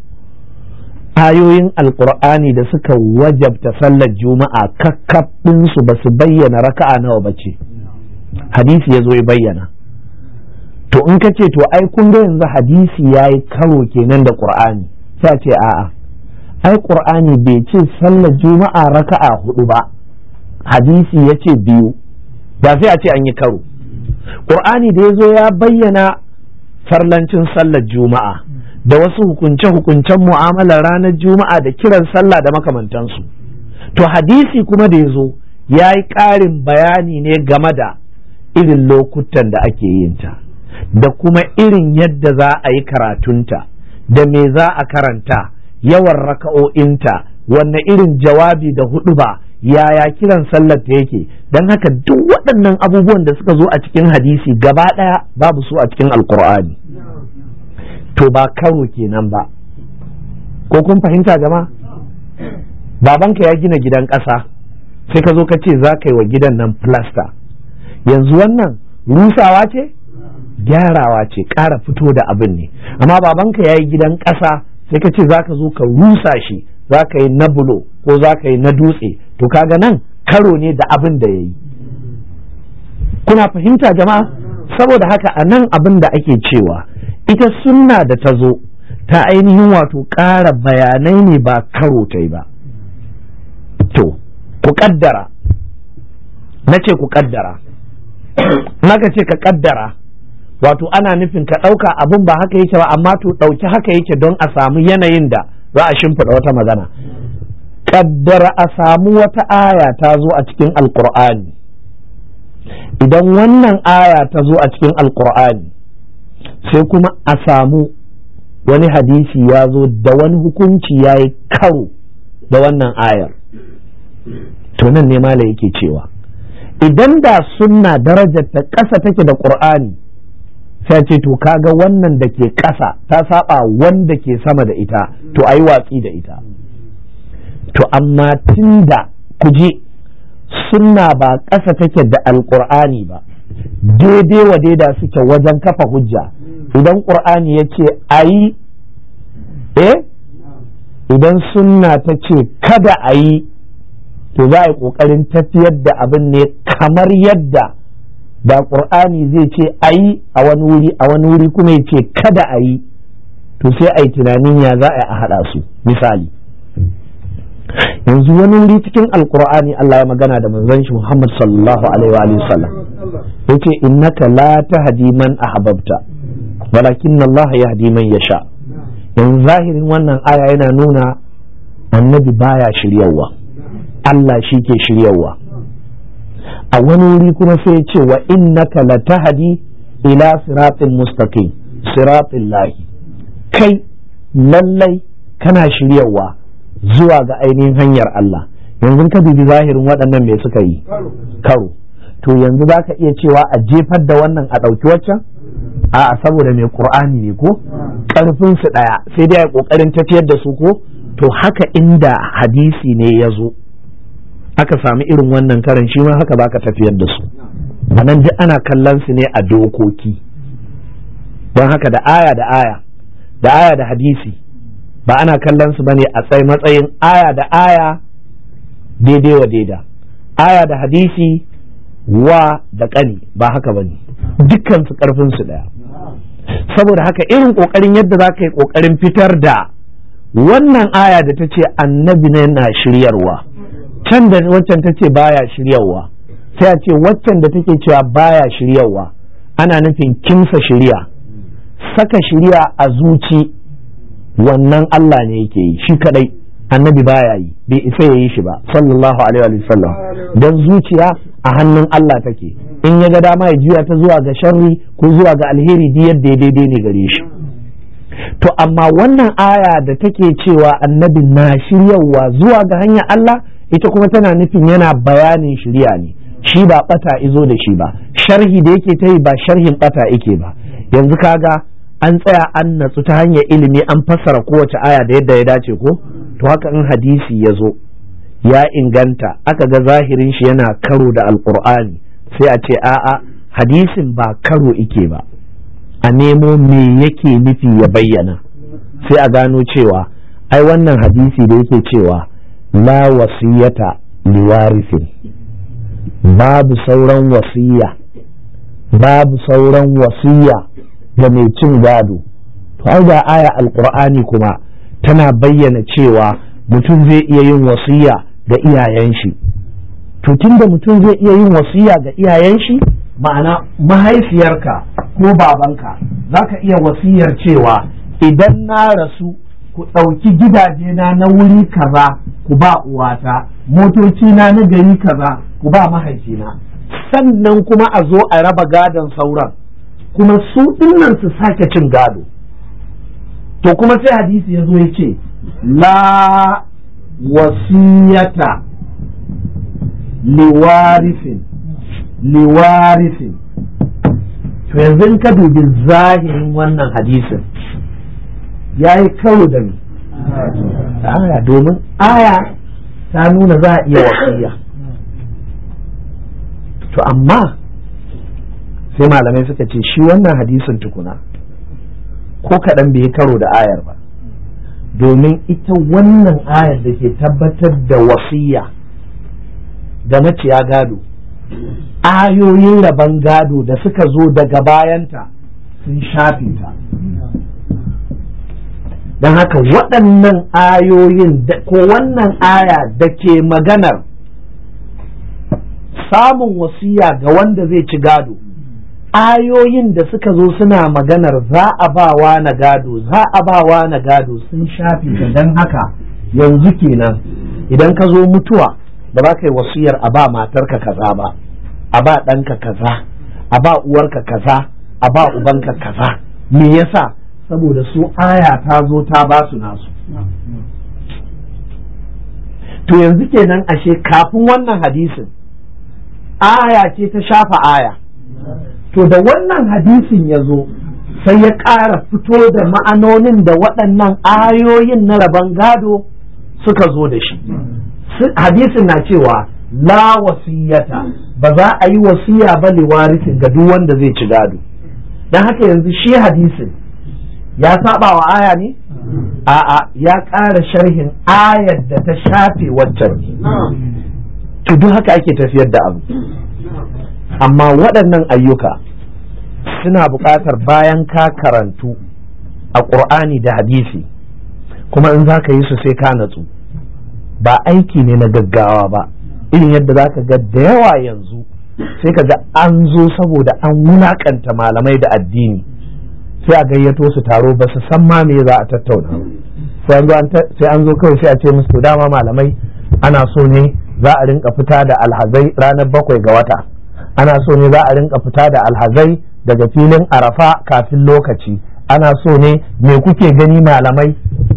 ayoyin alkur'ani da suka wajabta sallar juma'a kakkaɓinsu ba su bayyana raka'a nawa ba ce, hadisi ya zo ya bayyana. To in ka ce to ai kun ga yanzu hadisi ya yi karo kenan da ƙur'ani, sai ce a'a, ai ƙur'ani bai ce sallar juma'a raka'a 4 ba, hadisi ya ce 2, ba sai a ce an yi karo. Ƙur'ani da ya zo ya bayyana farlancin sallar juma'a da wasu hukunce-hukuncen mu'amalar ranar juma'a da kiran sallah da makamantansu. To hadisi kuma da ya zo ya yi ƙarin bayani ne game da irin lokutan da ake yin ta, da kuma irin yadda za a yi karatunta, da me za a karanta, yawan raka'o'inta, wanne irin jawabi da huɗuba, yaya kiran sallar ta yake. Don haka duk waɗannan abubuwan da suka zo a cikin hadisi gaba ɗaya babu su a cikin alkur'ani. To ba karo kenan ba, ko kun fahimta jama'a? Babanka ya gina gidan ƙasa, sai ka zo ka ce za ka yi wa gidan nan plasta, yanzu wannan rusawa ce? Gyarawa ce, ƙara fito da abin ne. Amma babanka ya yi gidan ƙasa, sai ka ce za ka zo ka rusa shi, za ka yi na bulo ko za ka yi na dutse, to kaga nan karo ne da abin da ya yi. Kuna fahimta jama'a? Saboda haka a nan abin da ake cewa ita sunna da ta zo ta ainihin wato ƙara bayanai ne ba karo ta yi ba. To, ku ƙaddara, na ce ku ƙaddara, naka ce ka ƙaddara, wato ana nufin ka ɗauka abin ba haka yake ba, amma to ɗauki haka yake don a samu yanayin da za a shimfiɗa wata magana. Ƙaddara a samu wata aya ta zo a cikin alƙur'ani, idan wannan aya ta zo a cikin alƙur'ani sai kuma a samu wani hadisi ya zo da wani hukunci ya yi karo da wannan ayar, to nan ne mala yake cewa idan da sunna darajar ta ƙasa take da ƙur'ani, sai ce to kaga wannan da ke ƙasa ta saba wanda ke sama da ita, to ayi watsi da ita. To amma tunda kuje sunna ba ƙasa take da alƙur'ani ba, daidai wa daida suke wajen kafa hujja. Idan ƙur'ani ya ce a yi, idan sunna ta ce kada a yi, to za a yi ƙoƙarin tafiyar da abin ne kamar yadda da ƙur'ani zai ce a yi a wani wuri kuma ya ce kada a yi, to sai a yi tunanin ya za a haɗa su. Misali, yanzu wani wuri cikin alƙur'ani Allah ya magana da manzon shi Muhammad sallallahu alaihi wa sallam, yace innaka la tahdi man ahbabta walakin Allah yahdi man yasha. Yanzu zahirin wannan aya yana nuna annabi baya shiryawa, Allah shi ke shiryawa. A wani wuri kuma sai ya ce wa innaka latahdi ila siratin mustaqim, siratin lahi, kai lallai kana shiryawa zuwa ga ainihin hanyar Allah. Yanzu ka dubi zahirin waɗannan me suka yi karo, to yanzu za ka iya cewa a jefar da wannan a ɗauki waccan? A'a, saboda mai Qur'ani ne ko ƙarfin su ɗaya, sai dai a ƙoƙarin tafiyar da su ko. To haka inda hadisi ne ya zo aka sami irin wannan karan, shi ma haka baka tafiyar da su. A nan duk ana kallon su ne a dokoki, don haka da aya da hadisi ba ana kallon su bane a matsayin aya da aya daidai wa daida, aya da hadisi wa da ƙani, ba haka bane, dukkan su ƙarfin su ɗaya. Saboda haka irin ƙoƙarin yadda za ka yi ƙoƙarin fitar da wannan aya da ta ce annabi ne na shiryarwa, can da waccan ta ce baya shiryarwa, sai a ce waccan da take cewa baya shiryarwa ana nufin kimsa shirya, saka shirya a zuci, wannan Allah ne yake yi shi kadai, annabi baya yi, bai isa ya yi shi ba sallallahu alaihi wa sallam, dan zuciya a hannun Allah take, in ya ga dama ya juya ta zuwa ga sharri ko zuwa ga alheri di yadda ya daidai ne gare shi. To amma wannan aya da take cewa annabi na shiryawa zuwa ga hanyar Allah, ita kuma tana nufin yana bayanin shirya ne, shi ba bata izo da shi ba, sharhi da yake ta yi ba sharhin bata yake ba. Yanzu kaga an tsaya an natsu ta hanyar ilimi an fassara kowace aya da yadda ya dace ko. To haka in hadisi ya zo ya inganta aka ga zahirin shi yana karo da alkur'ani, sai a ce a'a, hadisin ba karo ike ba, a nemo me yake nufi ya bayyana, sai a gano cewa ai wannan hadisi da yake cewa la wasiyata liwarisin, babu sauran wasiya ga mai cin gado. To ai ga aya alkur'ani kuma tana bayyana cewa mutum zai iya yin wasiya ga iyayen shi. To tunda mutum zai iya yin wasiya ga iyayen shi, ma'ana mahaifiyarka ko babanka za ka iya wasiyar cewa idan na rasu ku ɗauki gidajena na wuri kaza ku ba uwata, motocina na gari kaza ku ba mahaifina, sannan kuma a zo a raba gadon sauran, kuma su dinnan su sake cin gado. To kuma sai hadisi ya zo ya ce la wasiyata liwarisin. To yanzu ka dubi zahirin wannan hadisin ya yi karo da ni aya, domin aya ta nuna za a iya wasiya. To amma sai malamai suka ce shi wannan hadisin tukuna ko kaɗan bai karo da ayar ba, domin ita wannan ayar da ke tabbatar da wasiya da maciya gado, ayoyin rabon gado da suka zo daga bayanta sun shafe ta. don haka waɗannan ayoyin ko wannan aya da ke maganar samun wasiya ga wanda zai ci gado, ayoyin da suka zo suna maganar za a ba na gado, za a ba na gado sun shafi ta. Don haka yanzu kenan idan ka zo mutuwa ba za ka yi wasiyar a ba matarka kaza ba, a ba ɗanka kaza, a ba uwarka kaza, a ba ubanka kaza. Me yasa? Saboda su aya ta zo ta ba su nasu. To yanzu kenan ashe kafin wannan hadisin aya ce ta shafa aya. To da wannan hadisin ya zo sai ya ƙara fito da ma'anonin da waɗannan ayoyin na rabon gado suka zo da shi. Hadisin na cewa la wasiyata ba za a yi wasiya ba liwarisin ga duk wanda zai ci gado. Dan haka yanzu shi hadisin ya saba wa aya ne? A'a, ya ƙara sharhin ayar da ta shafe waccan. To duk haka ake tafiyar da abu. Amma waɗannan ayyuka suna buƙatar bayan ka karantu a ƙur'ani da hadisi, kuma in za ka yi su sai ka natsu. Ba aiki ne na gaggawa ba, irin yadda za ka ga da yawa yanzu sai ka ga an zo saboda an wulaƙanta malamai da addini sai a gayyato su taro ba su san ma me za a tattauna sai an zo kawai sai a ce musu dama malamai ana so ne za a rinka fita da alhazai ranar 7 ga wata, ana so ne za a rinka fita da alhazai daga filin arafa kafin lokaci, ana so ne me kuke gani malamai.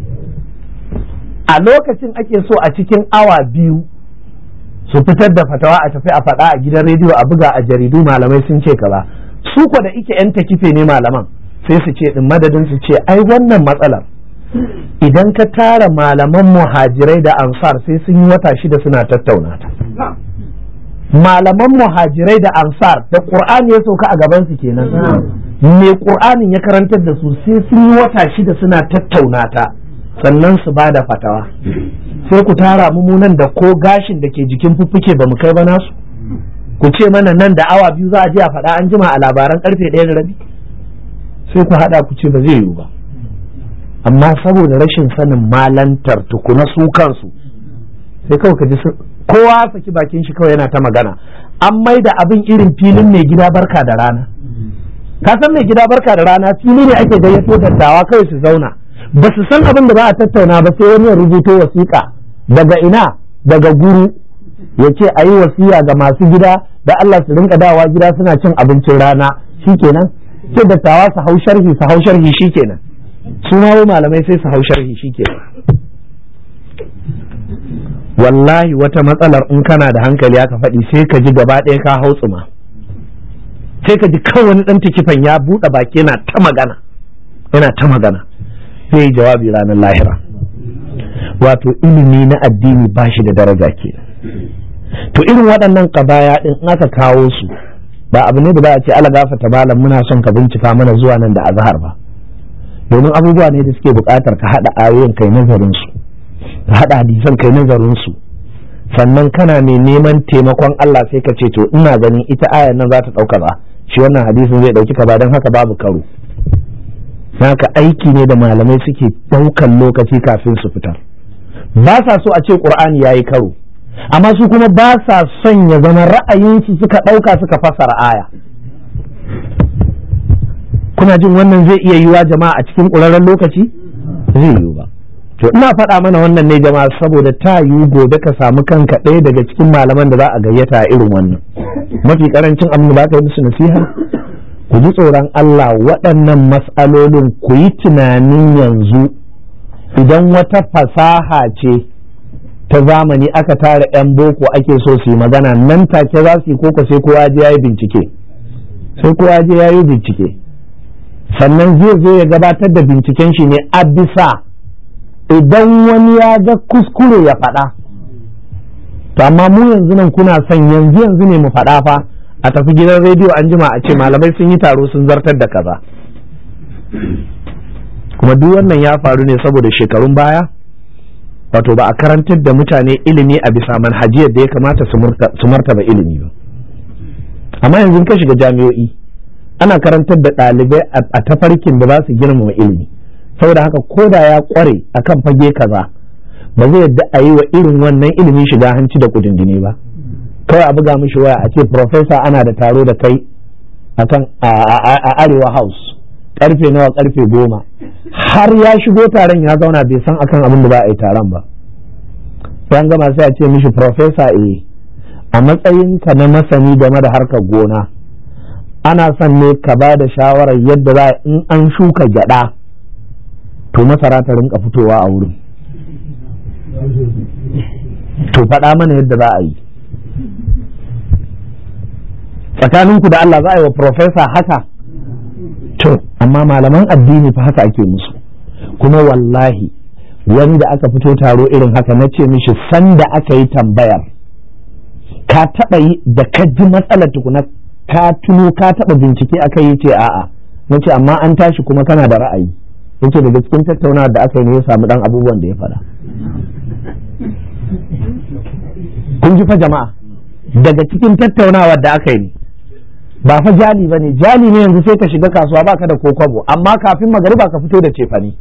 A lokacin ake so a cikin awa 2 su fitar da fatawa a tafi a faɗa a gidan rediyo a buga a jaridu malamai sun ce kaza. Su ko da ike yan takife ne malaman sai su ce din madadin su ce ai wannan matsalar idan ka tara malaman muhajirai da ansar sai sun yi wata 6 suna tattauna ta. Malaman muhajirai da ansar da qur'ani ya sauka a gaban su kenan, me qur'anin ya karantar da su sai sun yi wata 6 suna tattauna ta sannan su ba da fatawa. Sai ku tara mu nan da ko gashin da ke jikin fuffuke ba mu kai ba nasu, ku ce mana nan da awa 2 za a je a faɗa an jima a labaran karfe 1:30, sai ku haɗa ku ce ba zai yiwu ba. Amma saboda rashin sanin malantar tukuna su kansu sai kawai ka ji kowa saki bakin shi kawai yana ta magana. An mai da abin irin filin mai gida barka da rana. Ka san mai gida barka da rana fili ne ake gayyato dattawa kawai su zauna, ba su san abin da ba a tattauna ba sai wani ya rubuto wasiƙa daga ina, daga guru, ya ce a yi wasiya ga masu gida da Allah su rinka dawa gida suna cin abincin rana. Shikenan sai dattawa su hau sharhi shikenan, su ma malamai sai su hau sharhi shikenan. Wallahi wata matsalar in kana da hankali aka faɗi sai ka ji gaba ɗaya ka hau tsuma, sai ka ji kawai wani ɗan tikifan ya buɗe baki yana ta magana sai jawabi ranar lahira. Wato ilimi na addini ba shi da daraja ke. To irin waɗannan kabaya ɗin in aka kawo su ba abu ne da za a ce ala gafata malam muna son ka bincika mana zuwa nan da azhar ba, domin abubuwa ne da suke buƙatar ka haɗa ayoyin kai nazarin su, ka haɗa hadisan kai nazarin su, sannan kana mai neman taimakon Allah sai ka ce to ina ganin ita ayar nan za ta ɗauka ba, shi wannan hadisin zai ɗauki ka ba, don haka babu karo. Haka aiki ne da malamai suke ɗaukan lokaci kafin su fitar. Ba sa so a ce Qur'ani yayi karo, amma su kuma ba sa son ya zama ra'ayinsu suka ɗauka suka fassara aya. Kuna jin wannan zai iya yiwa jama'a a cikin ƙurarren lokaci? Zai yiwu ba. To ina faɗa mana wannan ne jama'a saboda ta yiwu gobe ka samu kanka ɗaya daga cikin malaman da za a gayyata a irin wannan. Mafi ƙarancin abin da ba ka yi musu nasiha, ku ji tsoron Allah waɗannan mas'alolin ku yi tunanin yanzu idan wata fasaha ce ta zamani aka tara 'yan boko ake so su yi magana nan take za su yi koko sai kowa je ya yi bincike, sannan zai zo ya gabatar da binciken shi ne a bisa idan wani ya ga kuskure ya faɗa. To amma mu yanzu nan kuna son yanzu ne mu faɗa fa a tafi gidan rediyo an jima a ce malamai sun yi taro sun zartar da kaza. Kuma duk wannan ya faru ne saboda shekarun baya wato ba a karantar da mutane ilimi a bisa manhajiyar da ya kamata su martaba ilimi ba. Amma yanzu ka shiga jami'o'i ana karantar da ɗalibai a tafarkin da za su girmama ilimi, saboda haka koda ya kware akan fage kaza ba zai yadda a yi wa irin wannan ilimin shiga hanci da kudindine ba. Kawai a buga mishi waya a ce professor ana da taro da kai akan a Arewa House karfe 10 har ya shigo taron ya zauna bai san akan abin da za a yi taron ba. Sai an gama sai a ce mishi professor a matsayinka na masani game da harkar gona ana son ne ka ba da shawarar yadda za in an shuka gyada to masara ta rinka fitowa a wurin, to faɗa mana yadda za a yi. Tsakaninku da Allah za a yi wa profesa haka? To amma malaman addini fa haka ake musu. Kuma wallahi wani da aka fito taro irin haka na ce mishi sanda aka yi tambayar ka taɓa yi da ka ji matsalar tukuna ka tuno ka taɓa bincike akai yace a'a nace amma an tashi kuma kana da ra'ayi yace daga cikin tattaunawa da aka yi ne ya samu dan abubuwan da ya faɗa. kun ji fa jama'a, daga cikin tattaunawa da aka yi ne, ba fa jali bane, jali ne yanzu sai ka shiga kasuwa baka da kokwabo amma kafin magariba ka fito da cefane.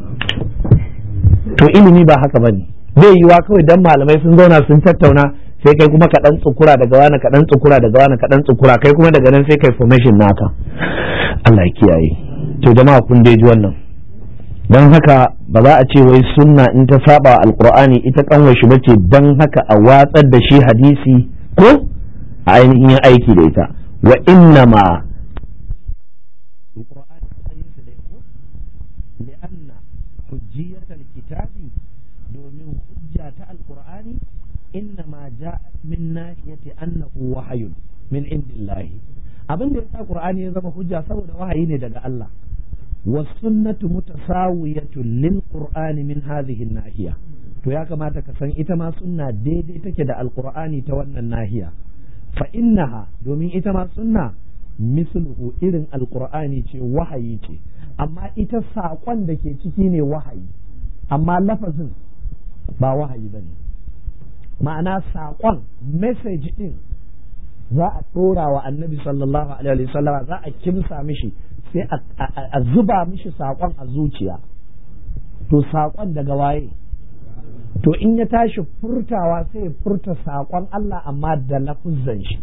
to ilimi ba haka bane, bai yiwa kawai dan malamai sun zauna sun tattauna sai kai kuma ka dan tsukura daga wani, ka dan tsukura daga wani, ka dan tsukura kai kuma daga nan sai kai formation naka. Allah ya kiyaye. to jama'a kun dai ji wannan, dan haka ba za a ce wai sunna in ta saba alqur'ani ita kanwar shi bace dan haka a watsar da shi hadisi ko a ainihin aiki da ita. wa innama alqur'ani ayyuka da ko li'anna hujjiyatul kitabi, domin hujja ta alqur'ani innama ja'at min nahiyati annahu wahyun min indillahi. abin da yasa qur'ani ya zama hujja saboda wahayi ne daga Allah. was-sunnatu mutasawiyatun lil-qur'ani min hadhihi an-nahiya. to ya kamata ka san ita ma sunna daidai take da alqur'ani ta wannan nahiya. fa innaha, domin ita ma sunna misluhu, irin alqur'ani ce, wahayi ce, amma ita saƙon da ke ciki ne wahayi, amma lafazin ba wahayi bane. ma'ana saƙon message din za a ɗora wa annabi sallallahu alaihi wasallam, za a kimsa mishi, sai a zuba mishi saƙon a zuciya. to saƙon daga waye? to in ya tashi furtawa sai ya furta saƙon Allah amma da lafuzzan shi.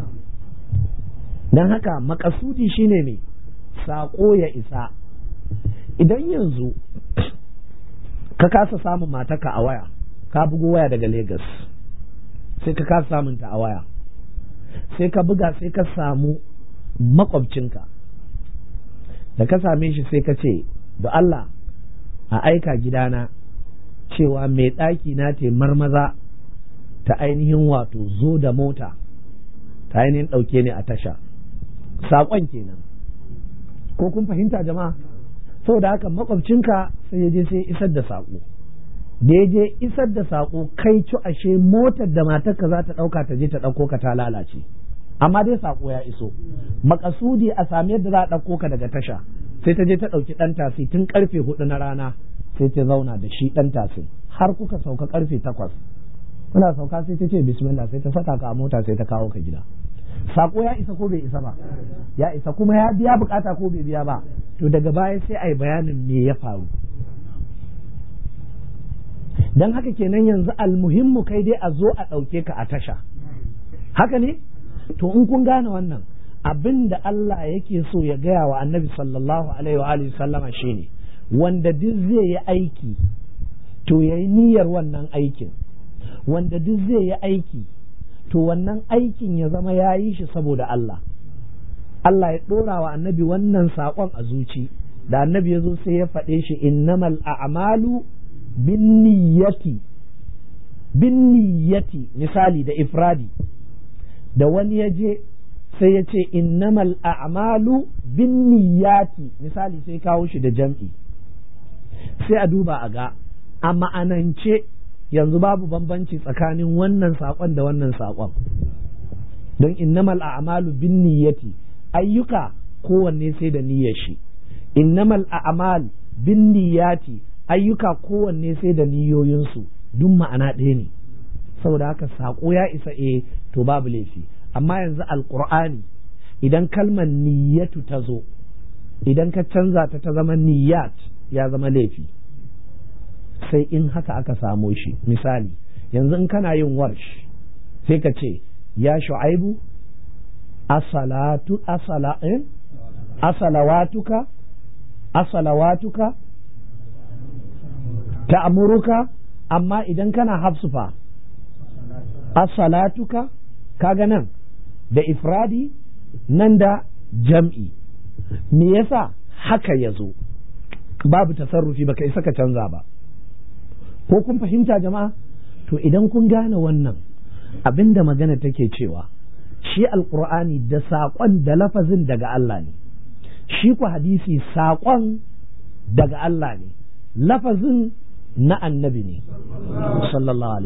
don haka makasudi shine ne saƙo ya isa. idan yanzu ka kasa samun mataka a waya, ka bugo waya daga Lagos sai ka kasa samun ta a waya, sai ka buga sai ka samu makwabcinka, da ka same shi sai ka ce da Allah a aika gidana cewa mai ɗaki na te marmaza ta ainihin wato zo da mota ta ainihin ɗauke ni a tasha. saƙon kenan, ko kun fahimta jama'a? saboda haka makwabcinka sai ya je sai isar da saƙo, da ya je isar da saƙo kai ci ashe motar da matarka za ta ɗauka ta je ta ɗauko ka ta lalace, amma dai saƙo ya iso. makasudi a sami yadda za a ɗauko ka daga tasha, sai ta je ta ɗauki ɗan tasi tun ƙarfe 4 na rana, sai ta zauna da shi ɗan tasin har kuka sauka ƙarfe 8. kuna sauka sai ta ce bismillah, sai ta saka ka a mota sai ta kawo ka gida. saƙo ya isa ko bai isa ba? ya isa, kuma ya biya bukata ko bai biya ba? to daga baya sai a yi bayanin me ya faru. don haka kenan yanzu almuhimmu kai dai a zo a ɗauke ka a tasha, haka ne? to in kun gane wannan, abin da Allah yake so ya gaya wa annabi sallallahu alaihi wa alihi sallama shine, wanda duk zai yi aiki to yayi niyyar wannan aikin, wanda duk zai yi aiki to wannan aikin ya zama ya yi shi saboda Allah. Allah ya ɗora wa annabi wannan saƙon a zuci, da annabi ya zo sai ya faɗe shi, innamal a'malu binniyati, misali da ifradi. da wani ya je sai ya ce innamal a'malu binniyati, misali sai kawo shi da jam'i, sai a duba a ga a ma'anance yanzu babu bambanci tsakanin wannan saƙon da wannan saƙon. don innamal a'malu binniyati, ayyuka kowanne sai da niyyar shi. innamal a'mal binniyati, ayyuka kowanne sai da niyoyinsu, duk ma'ana ɗaya ne. saboda haka saƙo ya isa, to babu laifi. amma yanzu alƙur'ani idan kalmar niyyatu ta zo, idan ka canza ta zama niyyat, ya zama laifi, sai in haka aka samo shi. misali yanzu in kana yin warsh sai ka ce ya shu'aibu asalawatuka ta'muruka. amma idan kana hafsufa asalatuka, kaga nan da ifradi nan da jam'i. me yasa haka ya zo? babu tasarrufi, baka isa ka canza ba. ko kun fahimta jama'a? to idan kun gane wannan, abinda magana take cewa shi alqur'ani da saƙon da lafazin daga Allah ne, shi ku hadisi saƙon daga Allah ne, lafazin na annabi ne sallallahu alaihi wasallam.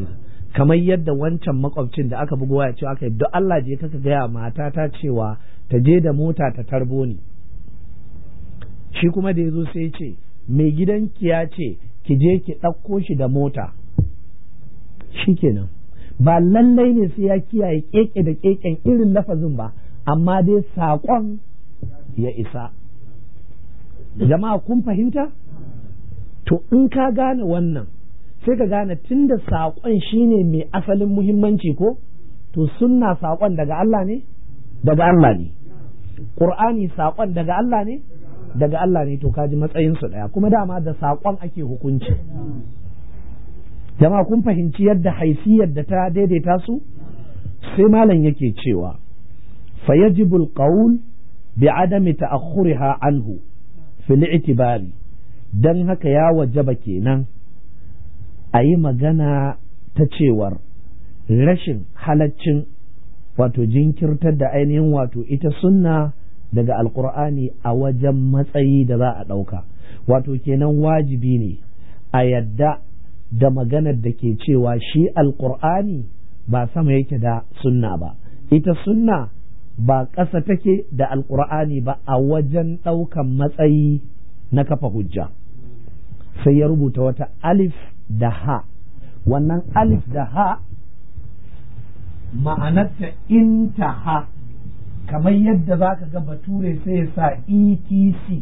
kamar yadda wancan makwabcin da aka bugo ya ce aka yi don Allah je kaka gaya matata cewa ta je da mota ta tarbo ni, shi kuma da ya zo sai ce mai gidanki ya ce ki je ki ɗauko shi da mota. Shi kenan ba lallai ne sai ya kiyaye keke da keken irin lafazin ba, amma dai saƙon ya isa. Jama'a kun fahimta? To in ka gane wannan sai ka gane tunda saƙon shine mai asalin muhimmanci ko, to sunna saƙon daga Allah ne? Daga Allah ne. Qur'ani saƙon daga Allah ne? Daga Allah ne. To kaji matsayinsu ɗaya, kuma dama da saƙon ake hukunci. Jama'a kun fahimci yadda haifiyar da ta daidaita su? Sai malam yake cewa fayajibul qawl bi'adami ta'akhuriha anhu fil i'tibari, dan haka ya wajaba kenan a yi magana ta cewar rashin halaccin wato jinkirtar da ainihin wato ita sunna daga alkur'ani a wajen matsayi da za a ɗauka. Wato kenan wajibi ne a yadda da maganar da ke cewa shi alkur'ani ba sama yake da sunna ba, ita sunna ba ƙasa take da alkur'ani ba a wajen ɗaukan matsayi na kafa hujja. Sai ya rubuta wata alif da ha, wannan alif da ha ma'anarta intaha, kamar yadda za ka ga bature sai ya sa etc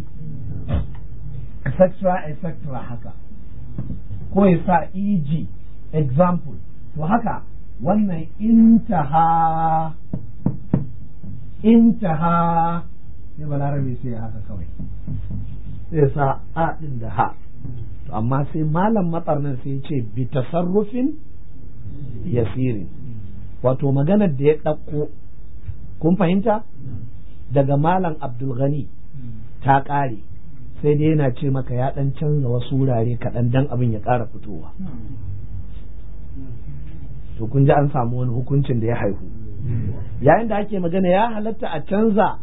etc haka, ko ya sa eg example, to haka wannan intaha ne balarabe sai ya haka kawai sai ya sa a ɗin da ha. Amma sai malam matsar nan sai ce bi tasarrufin yasirin, wato maganar da ya ɗauko kun fahimta daga malam Abdulghani ta ƙare, sai dai yana ce maka ya ɗan canza wasu wurare kaɗan dan abin ya ƙara fitowa. To kun ji an samu wani hukuncin da ya haihu yayin da ake magana ya halatta a canza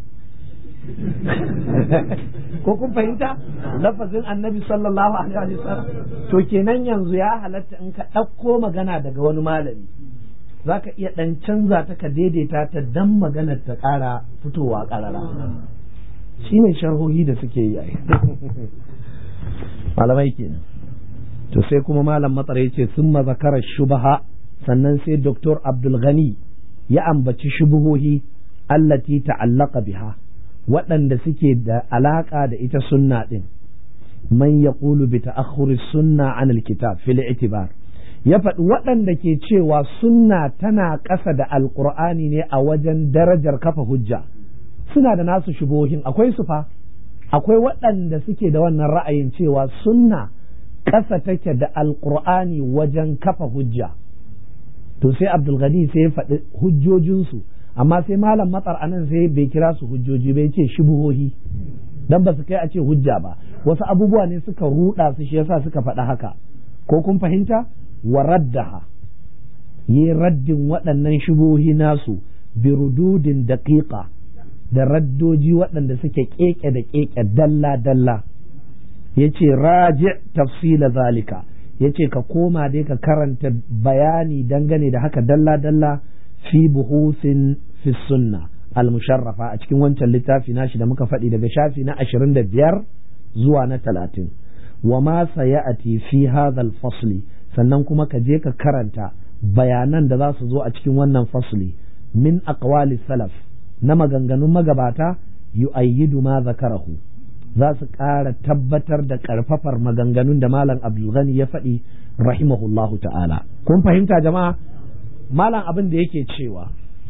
ko kun fahimta lafazin annabi sallallahu alaihi wasallam. To kenan yanzu ya halatta in ka ɗauko magana daga wani malami za ka iya ɗan canza ta ka daidaita ta dan maganar ta ƙara fitowa ƙarara. Shi ne sharhohi da suke yi ai malamai kenan. To sai kuma malam matsar ya ce sun mazakara shubaha, sannan sai Dr. Abdul Ghani ya ambaci shubuhohi allati ta'allaka biha, waɗanda suke da alaƙa da ita sunna ɗin. Man yaqulu bi ta'akhkhuri sunna an al-kitab fil i'tibar, ya faɗi waɗanda ke cewa sunna tana ƙasa da alƙur'ani ne a wajen darajar kafa hujja. Suna da nasu shubuhohin, akwai su fa, akwai waɗanda suke da wannan ra'ayin cewa sunna ƙasa take da alƙur'ani wajen kafa hujja. To sai Abdul Ghani sai ya faɗi hujjojinsu, amma sai malam matsar anan sai bai kira su hujjoji bai ce shubuhohi, dan ba su kai a ce hujja ba, wasu abubuwa ne suka ruɗa su shi yasa suka faɗa haka. Ko kun fahimta? Wa raddaha, yi raddin waɗannan shubuhohi nasu bi rududin daqiqa, da raddoji waɗanda suke keke da keke dalla dalla. Yace raji tafsila zalika, yace ka koma dai ka karanta bayani dangane da haka dalla dalla fi buhusin fi sunna al-musharrafa a cikin wancan littafi nashi da muka faɗi daga shafi na 25 zuwa na 30. Wa ma sayati fi hadha al-fasli, sannan kuma ka je ka karanta bayanan da za su zo a cikin wannan fasli min aqwali salaf, na maganganun magabata, yu'ayyidu ma zakarahu, za su ƙara tabbatar da ƙarfafar maganganun da malam Abdul Ghani ya faɗi rahimahullahu ta'ala. Kun fahimta jama'a? Malam abin da yake cewa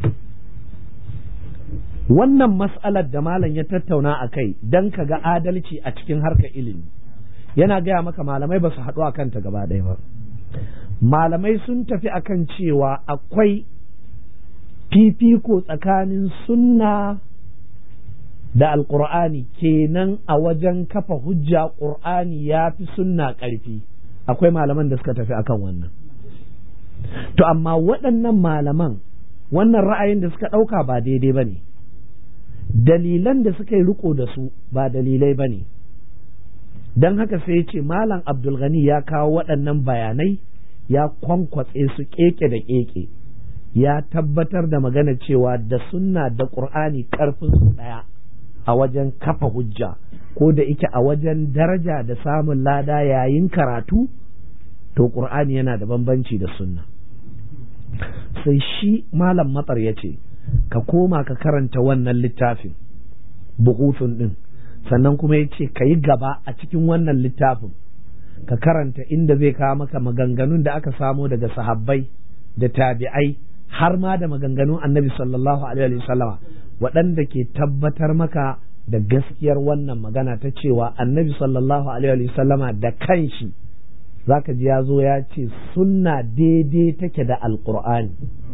wannan mas'alar da malam ya tattauna a kai don ka ga adalci a cikin harkar ilimi, yana gaya maka malamai ba su haɗu a kanta gaba ɗaya ba. Malamai sun tafi akan cewa akwai fifiko tsakanin sunna da alƙur'ani, kenan a wajen kafa hujja ƙur'ani ya fi sunna ƙarfi. Akwai malaman da suka tafi akan wannan. To amma waɗannan malaman wannan ra'ayin da suka ɗauka ba daidai ba ne, dalilan da suka yi riko da su ba dalilai ba ne. Don haka sai ce malam Abdul Ghani ya kawo waɗannan bayanai ya kwankwatse su keke da keke, ya tabbatar da magana cewa da sunna da ƙur'ani ƙarfin su ɗaya a wajen kafa hujja, ko da ike a wajen daraja da samun lada yayin karatu, to ƙur'ani yana da bambanci da sunna. Sai shi malam matsar ya ce ka koma ka karanta wannan littafin buhutun ɗin, sannan kuma ya ce ka yi gaba a cikin wannan littafin ka karanta inda zai kawo maka maganganun da aka samo daga sahabbai da tabi'ai har ma da maganganun annabi sallallahu alaihi wasallama waɗanda ke tabbatar maka da gaskiyar wannan magana ta cewa annabi sallallahu alaihi wasallama da kanshi zaka ji ya zo ya ce sunna daidai take da alqur'ani,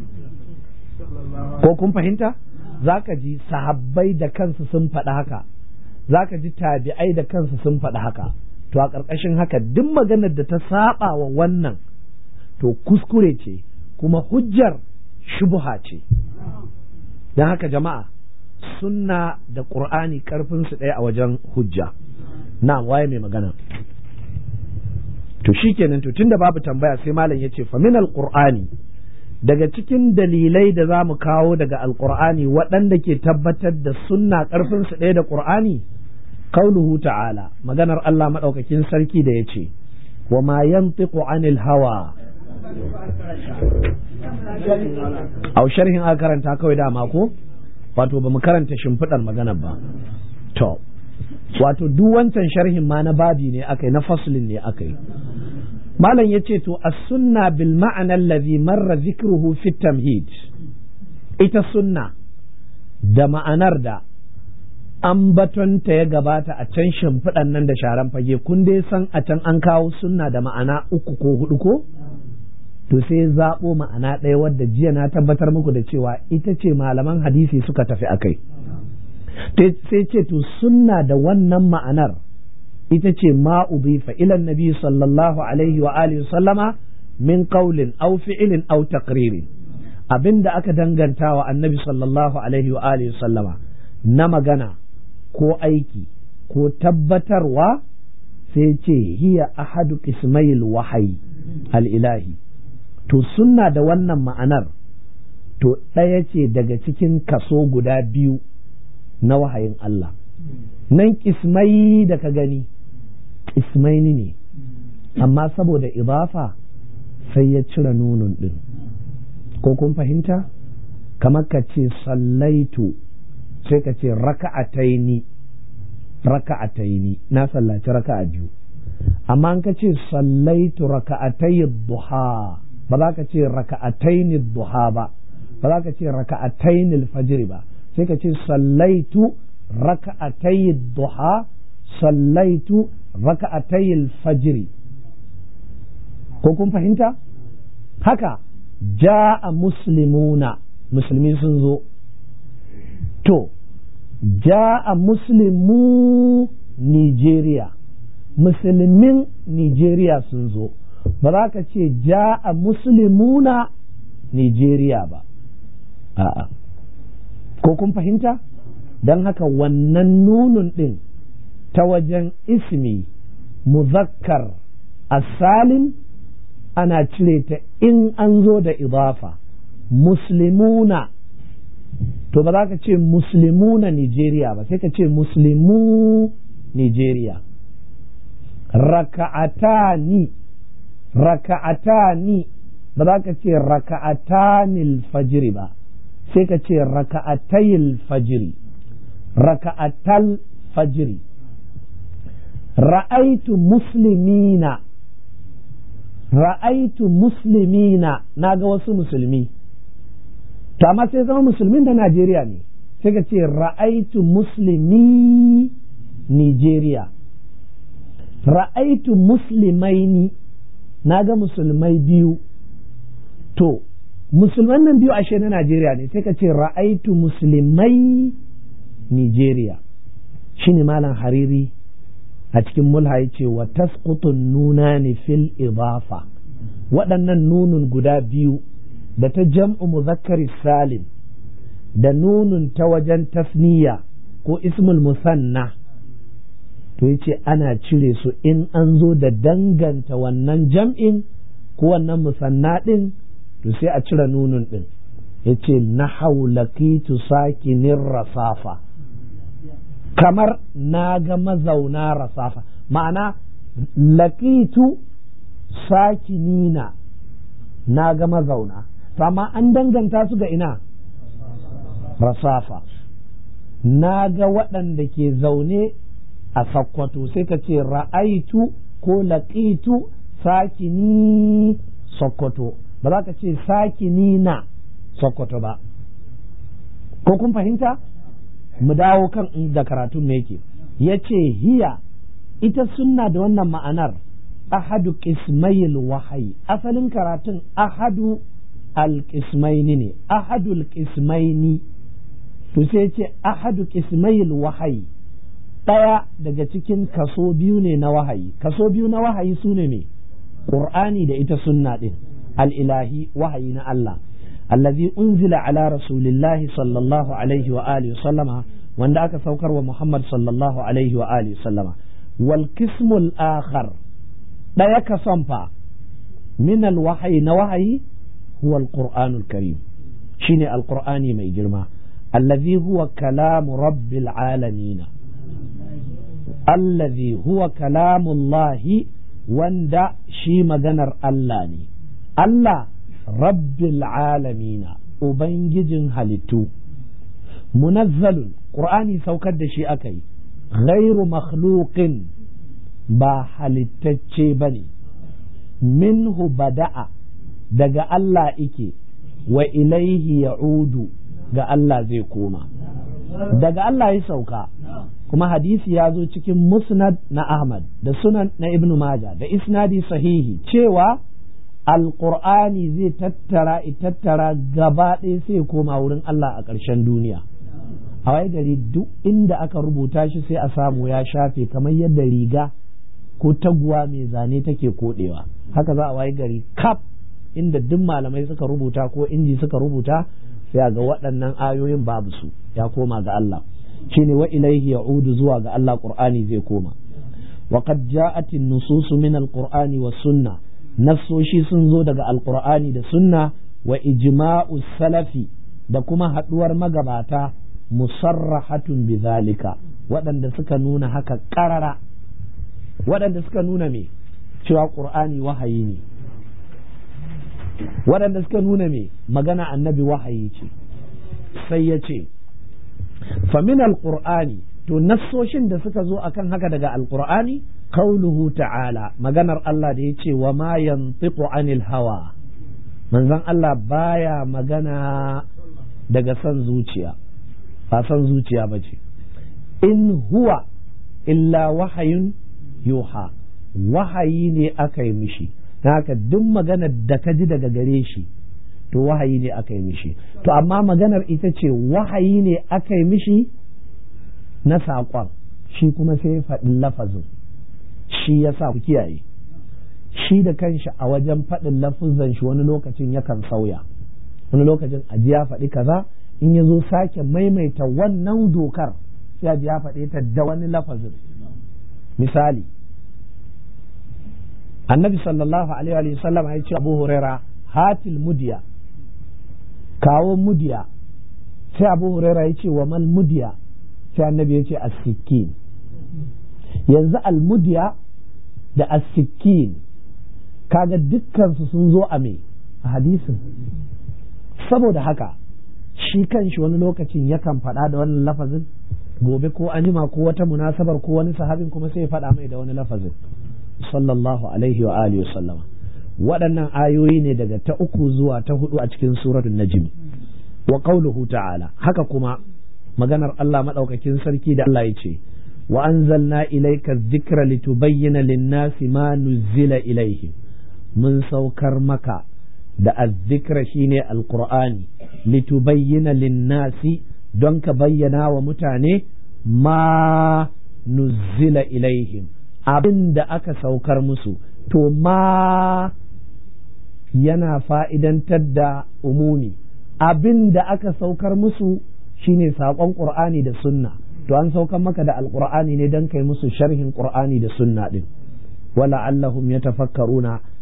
ko kun fahimta? Zaka ji sahabbai da kansu sun faɗi haka, zaka ji tabi'ai da kansu sun faɗi haka. To a ƙarƙashin haka duk maganar da ta saba wa wannan to kuskure ce kuma hujjar shubha ce. Don haka jama'a, sunna da ƙur'ani ƙarfinsu ɗaya a wajen hujja. Na waye mai magana? To shikenan, to tunda babu tambaya sai malam yace fa min alqur'ani, daga cikin dalilai da za mu kawo daga alqur'ani waɗanda ke tabbatar da sunna ƙarfinsu ɗaya da ƙur'ani, qauluhu ta'ala, maganar Allah madaukakin sarki da yace wa ma yantiqu anil hawa. Au sharhin aka karanta kawai dama ko? Wato ba mu karanta shimfiɗar maganar ba. To, wato duk wancan sharhin ma na babi ne akai, na faslin ne akai. Malam yace to as-sunna bil ma'ana alladhi marra dhikruhu fi tamhid. Ita sunna da ma'anar da ambatonta ya gabata a can shimfiɗan nan da sharan fage, kun dai san a can an kawo sunna da ma'ana 3 ko 4 ko? To sai zaɓo ma'ana ɗaya wadda jiya na tabbatar muku da cewa ita ce malaman hadisi suka tafi a kai. Sai ce to sunna da wannan ma'anar ita ce ma udifa ila nabi sallallahu alaihi wa alihi sallama min qawlin aw fi'lin aw taqririn, abinda aka danganta wa annabi sallallahu alaihi wa alihi sallama na magana ko aiki ko tabbatarwa, sai ce hiya ahadu qismayil wahyi al-ilahi. To sunna da wannan ma'anar to ɗaya ce daga cikin kaso guda biyu na wahayin Allah. Nan kismai da ka gani kismaini ne, amma saboda idafa sai ya cire nunun ɗin, ko kun fahimta? Kamar ka ce sallaitu sai ka ce raka'ataini, na sallaci raka'a 2, amma an ka ce sallaitu raka'atai duha, ba za ka ce raka'ataini duha ba za ka ce raka'ataini alfajr ba, sai ka ce sallaitu raka'atai duha, sallaitu raka'atai alfajr. Ko kun fahimta? Haka ja'a muslimuna, musulmi sun zo. To ja'a muslimu Nigeria, musulmin Nigeria sun zo. Ba za ka ce ja'a muslimuna Nigeria ba, a'a. Ko kun fahimta? Don haka wannan nunun ɗin ta wajen ismi muzakkar asalin ana cire ta in an zo da idafa. Muslimuna, to ba za ka ce muslimuna Nigeria ba, sai ka ce muslimu Nigeria. Raka'atani ba za ka ce raka'atanil fajiri ba, sai ka ce raka'atayil fajiri, raka'atal fajiri. Ra'aitu muslimina, na ga wasu musulmi, to amma sai zama musulmin da Najeriya ne, sai ka ce ra'aitu muslimi Nigeria. Ra'aitu muslimaini, na ga musulmai 2, to musulman nan 2 ashe na Najeriya ne, sai ka ce ra'aitu muslimai Nigeria. Shine malam Hariri a cikin mulha yace wa tasqutun nunani fil idafa, waɗannan nunun guda 2 da ta jam'u muzakkari salim da nunun ta wajen tasniya ko ismul musanna, to yace ana cire su in an zo da danganta wannan jam'in ko wannan musanna din to sai a cire nunun din yace nahau laqitu sakinin rasafa, kamar na ga mazauna rasafa, ma'ana laqitu sakinina na ga mazauna, to amma an danganta su ga ina rasafa. Na ga waɗanda ke zaune a Sokoto sai ka ce ra'aitu ko laqitu sakini Sokoto, ba za ka ce sakinina Sokoto ba. Ko kun fahimta? Mu dawo kan da karatun me yake. Yace hiya ita sunna da wannan ma'anar ahadu qismayil wahayi, asalin karatun ahadu al-qismaini ne, ahadul qismaini, to sai ce ahadu qismayil wahayi, ɗaya daga cikin kaso biyu ne na wahayi. Kaso biyu na wahayi su ne Qur'ani da ita sunna din al-ilahi, wahayi na Allah, allazi unzila ala rasulillahi sallallahu alaihi wa alihi sallama, wanda aka saukar wa Muhammad sallallahu alaihi wa alihi sallama. Wal qismul akhar, ɗaya kason fa min al-wahayi na wahayi huwa al-Qur'anul karim, shine al-Qur'ani mai girma, allazi huwa kalamu rabbil alamin, allazi huwa kalamullahi, wanda shi maganar Allah ne. Allah rabbil alamina, ubangijin halittu. Munazzalun, Qur'ani saukar da shi aka yi, ghairu makhluqin, ba halittacce bane. Minhu bada'a, daga Allah ike, wa ilaihi ya'udu, ga Allah zai koma. Daga Allah ya sauka, kuma hadisi ya zo cikin musnad na Ahmad da sunan na Ibn Majah da isnadi sahihi cewa alqur'ani zai tattara gaba ɗaya sai koma wurin Allah a ƙarshen duniya. A wai gari duk inda aka rubuta shi sai a samu ya shafe, kamar yadda riga ko taguwa mai zane take koɗewa, haka za a wayi gari kaf inda duk malamai suka rubuta ko inji suka rubuta sai ga waɗannan ayoyin babu su, ya koma ga Allah. shine wa ilaihi ya'udu, zuwa ga Allah Qur'ani zai koma. wa qad ja'at an-nusus min al-Qur'ani was sunnah, nassoshi sun zo daga al-Qur'ani da sunna, wa ijma'u salafi, da kuma haduwar magabata, musarrahatun bidhalika, waɗanda suka nuna haka qarara, waɗanda suka nuna me cewa Qur'ani wahayi ne, waɗanda suka nuna me magana annabi wahayi ce. Sai ya ce famin alqur'ani, to nassoshin da suka zo akan haka daga alqur'ani, qauluhu ta'ala, maganar Allah da yace wa ma yantiqu anil hawa, manzon Allah baya magana daga son zuciya, ba son zuciya bace. In huwa illa wahayun yuha, wahayi ne aka yi mishi, haka duk maganar da ka ji daga gare shi to wahayi ne aka yi mishi. To amma maganar ita ce wahayi ne aka yi mishi na saƙon, shi kuma sai ya faɗi lafazin, shi ya sa ku kiyaye, shi da kanshi a wajen faɗin lafuzan shi wani lokacin yakan sauya, wani lokacin aji ya faɗi kaza, in ya zo sake maimaita wannan dokar sai aji ya faɗe ta da wani lafazin. Misali, annabi sallallahu alaihi wa sallam ya ce Abu Huraira, hatil mudiya, kawo mudiya. Sai Abu Huraira ya ce wa mal mudiya, sai annabi ya ce as-sikkin. Yanzu al-mudiya da as-sikkin kaga dukkan su sun zo a me a hadisin. Saboda haka shi kanshi wani lokacin yakan faɗa da wannan lafazin, gobe ko anjima ko wata munasabar ko wani sahabin kuma sai ya faɗa mai da wani lafazin, sallallahu alaihi wa alihi wasallama. Waɗannan ayoyi ne daga ta 3 zuwa ta 4 a cikin suratul najm. Wa qauluhu ta'ala, haka kuma maganar Allah madaukakin sarki da Allah yace wa anzalna ilayka dhikra litubayyana lin-nasi ma nuzila ilayhim, mun saukar maka da azzikra shine alqur'ani, litubayyana lin-nasi, don ka bayyana wa mutane ma nuzila ilaihim, abin da aka saukar musu. To ma yana fa'idantar da umumi, abin da aka saukar musu shine saƙon ƙur'ani da sunna. To an saukar maka da alƙur'ani ne don kai musu sharhin ƙur'ani da sunna ɗin. wala allahum yatafakkaruna,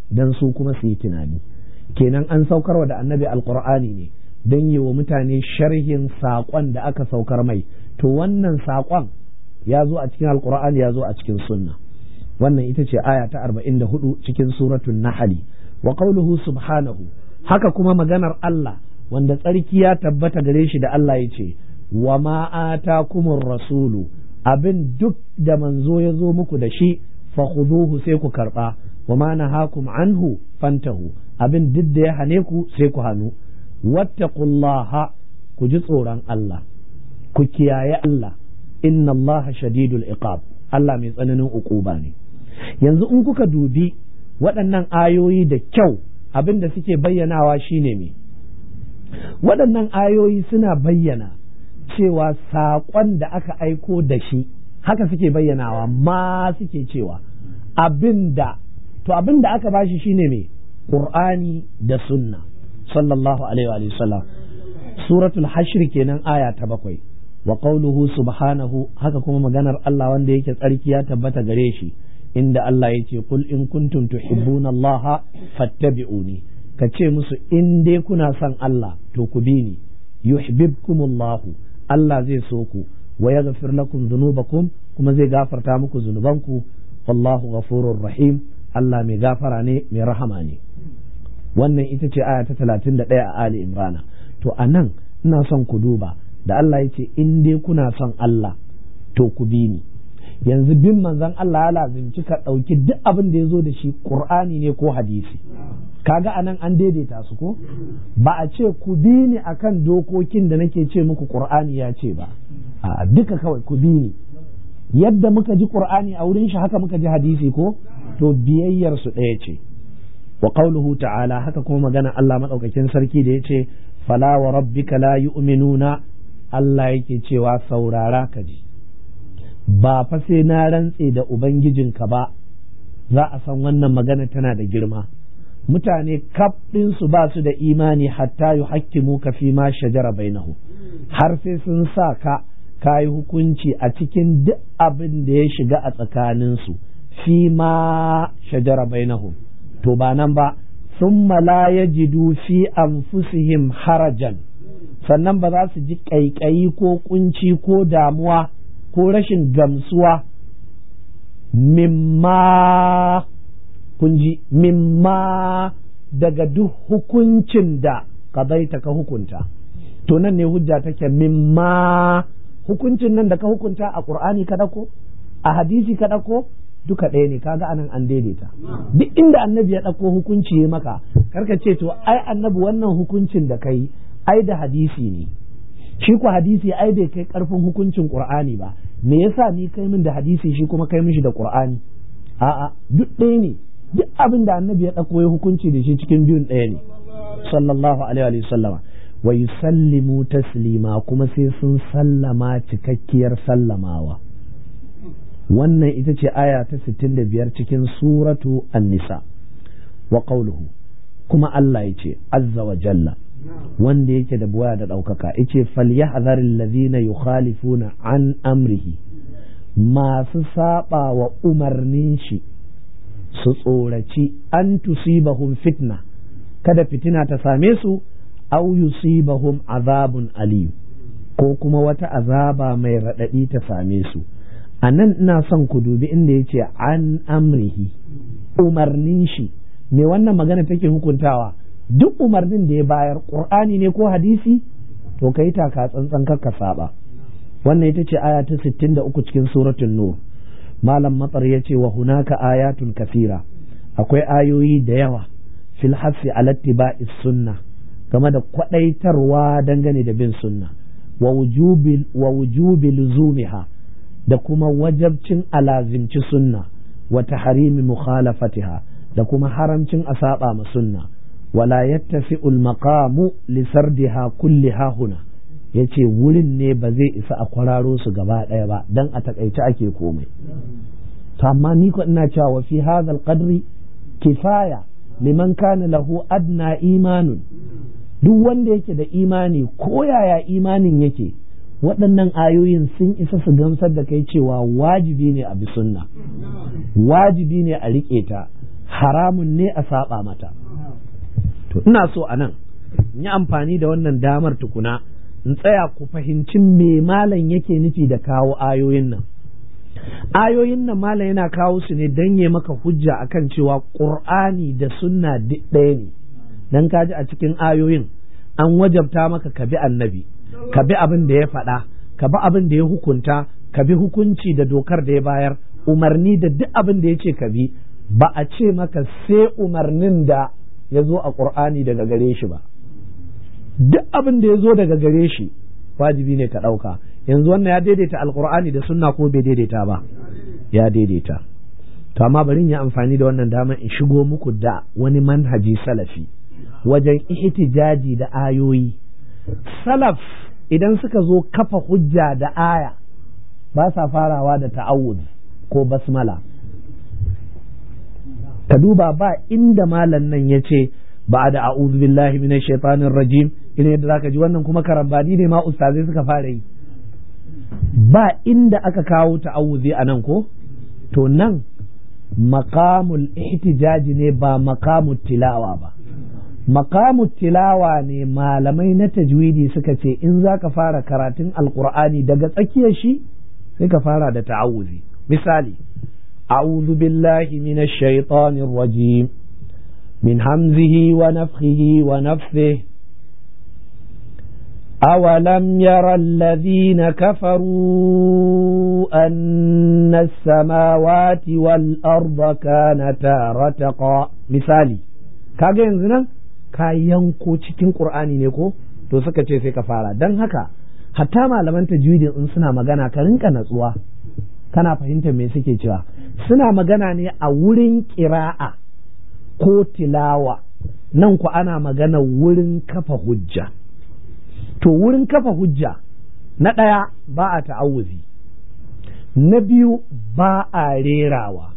dan su kuma su yi tunani. Kenan an saukarwa da annabi alqur'ani ne don yi wa mutane sharhin saƙon da aka saukar mai, to wannan saƙon ya zo a cikin alqur'ani, ya zo a cikin sunna. Wannan ita ce aya ta 44 cikin suratul nahl. Wa qawluhu subhanahu, haka kuma maganar Allah wanda tsarki ya tabbata gare shi da Allah ya ce wa ma atakumur rasulu, abin duk da manzo ya zo muku da shi fakhuduhu sai ku karba, wa ma nahakum anhu fantahu, abin duk da ya hane ku sai ku hanu. Wattaqullaha, ku ji tsoron Allah, ku kiyaye Allah, inna Allah shadidul iqab, Allah mai tsananin uquba ne. Yanzu in kuka dubi waɗannan ayoyi da kyau, abin da suke bayyanawa shine me? Waɗannan ayoyi suna bayyana cewa saƙon da aka aiko da shi, haka suke bayyanawa, ma suke cewa abinda aka bashi shine me? Qur'ani da sunna sallallahu alaihi wa sallam. Suratul hashr kenan aya ta 7. Wa qawluhu subhanahu, haka kuma maganar Allah wanda yake tsarki ya tabbata gare shi, inda Allah yake kul in kuntum tuhibbuna Allah fattabi'uni, ka ce musu in dai kuna son Allah to ku bi ni, yuhibbukumullahu, Allah zai so ku, wa yaghfir lakum dhunubakum, kuma zai gafarta muku zunubanku, wallahu ghafurur rahim, Allah mai gafara ne mai rahama ne. Wannan ita ce aya ta 31 a Ali Imran. To anan ina son ku duba da Allah ya ce in dai kuna son Allah to ku bi ni. Yanzu bin manzon Allah ya lazimci ka ɗauki duk abin da ya zo da shi Qur'ani ne ko hadisi. Kaga anan an daidaita su ko? Ba a ce ku bi ni akan dokokin da nake ce muku Qur'ani ya ce ba. A duka kawai ku bi ni. Yadda muka ji Qur'ani a wurin shi haka muka ji hadisi ko? To biyayyar su ɗaya ce. Wa qawluhu ta'ala, haka kuma magana Allah madaukakin sarki da yace fala wa rabbika la yu'minuna, Allah yake cewa saurara ka ji, ba fa sai na rantse da ubangijinka ba za a san wannan magana tana da girma. Mutane kaf su ba su da imani hatta yuhakkimuka fi ma shajara bainahu, har sai sun sa ka kayi hukunci a cikin duk abin da ya shiga a tsakaninsu, fi ma shajara bainahum. To ba nan ba, summa la yajidu fi anfusihim harajan, sannan ba za su ji ƙaiƙayi ko kunci ko damuwa ko rashin gamsuwa mimma, kun ji, mimma daga duk hukuncin da qadaita ka hukunta. To nan ne hujja take, mimma hukuncin nan da ka hukunta a Qur'ani ka dako, a hadisi ka dako, duka ɗaya ne. Kaga anan an daidaita. Duk inda annabi ya ɗauko hukunci ya maka, karka ce to ai annabi wannan hukuncin da kai ai da hadisi ne, shi ku hadisi ai bai kai ƙarfin hukuncin Qur'ani ba, me yasa ni kai min da hadisi shi kuma kai mishi da Qur'ani? A'a, duk ɗaya ne. Duk abin da annabi ya ɗauko ya hukunci da shi cikin biyun ɗaya ne, sallallahu alaihi wa sallama. Wa yusallimu taslima, kuma sai sun sallama cikakkiyar sallamawa. Wannan ita ce aya ta 65 cikin suratu An-Nisa. Wa qawluhu, kuma Allah yace azza wa jalla, wanda yake da buwaya da ɗaukaka, yace falyahdhar alladhina yukhalifuna an amrihi, masu saba wa umarnin shi su tsoraci an tusibahum fitna, kada fitina ta same su, aw yusibahum azabun alim, ko kuma wata azaba mai raɗaɗi ta same su. A nan ina son ku dubi inda ya ce an amrihi, umarnin shi, me wannan magana take hukuntawa? Duk umarnin da ya bayar Qur'ani ne ko hadisi, to kai taka tsantsan kakka saba. Wannan ita ce aya ta 63 cikin suratul Nur. Malam Matsar ya ce wa hunaka ayatun kasira, akwai ayoyi da yawa fil hasi ala ittiba'is sunna, game da kwadaitarwa dangane da bin sunna, wa wujubi luzumiha, da kuma wajabcin alazimci sunna, wa tahrimi mukhalafatiha, da kuma haramcin a saba ma sunna. Wala yattasi'u al-maqamu li sardiha kulliha huna, yace wurin ne ba zai isa a kwararo su gaba ɗaya ba, dan a takaice ake komai. To amma ni ko ina cewa wa fi hadha al-qadri kifaya liman kana lahu adna imanun, duk wanda yake da imani ko yaya imanin yake, waɗannan ayoyin sun isa su gamsar da kai cewa wajibi ne a bi sunna, wajibi ne a riƙe ta, haramun ne a saba mata. To ina so a nan in yi amfani da wannan damar tukuna in tsaya ku fahimci me malam yake nufi da kawo ayoyin nan. Ayoyin nan malam yana kawo su ne don ya maka hujja akan cewa Qur'ani da sunna duk ɗaya ne. Dan kaji a cikin ayoyin an wajabta maka ka bi annabi, ka bi abin da ya faɗa, ka bi abin da ya hukunta, ka bi hukunci da dokar da ya bayar, umarni da duk abin da ya ce ka bi. Ba a ce maka sai umarnin da ya zo a Qur'ani daga gare shi ba. Duk abin da ya zo daga gare shi wajibi ne ka ɗauka. Yanzu wannan ya daidaita alkur'ani da sunna ko bai daidaita ba? Ya daidaita. To amma bari in yi amfani da wannan dama in shigo muku da wani manhaji salafi wajen ihtijaji da ayoyi. Salaf idan suka zo kafa hujja da aya ba sa farawa da ta'awuz ko basmala. Ka duba ba inda malam nan ya ce ba da a'udhu billahi minash shaitanir rajim, ina yadda zaka ji wannan kuma karambani ne ma ustazai suka fara yi. Ba inda aka kawo ta'awuzi a nan ko? To nan maqamul ihtijaji ne ba maqamut tilawa ba. Maqamut tilawa ne malamai na tajwidi suka ce in zaka fara karatun alqur'ani daga tsakiyar shi sai ka fara da ta'awuzi. Misali, a'udhu billahi minash shaitanir rajim min hamzihi wa nafthihi wa nafthihi أولم ير الذين كفروا أن السماوات والأرض كانتا رتقا. misali kaga yanzu nan ka yanko cikin Qur'ani ne ko to suka ce sai ka fara. Dan haka hatta malaman tajwidin in suna magana ka rinka natsuwa kana fahimtar me suke cewa. Suna magana ne a wurin ƙira'a ko tilawa, nan ku ana magana wurin kafa hujja. To wurin kafa hujja na ɗaya ba a ta'awuzi, na biyu ba a rerawa.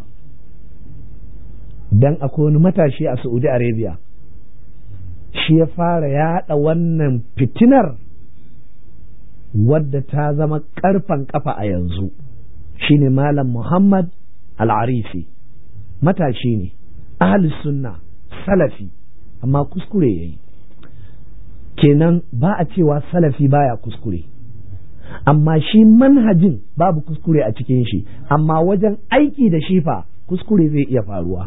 Dan akwai wani matashi a Saudi Arabia shi ya fara yaɗa wannan fitinar wadda ta zama ƙarfan ƙafa a yanzu, shine Malam Muhammad Al-Arifi. Matashi ne, ahlus sunna, salafi, amma kuskure yayi. Kenan ba a cewa salafi baya kuskure, amma shi manhajin babu kuskure a cikin shi, amma wajen aiki da shi fa kuskure zai iya faruwa.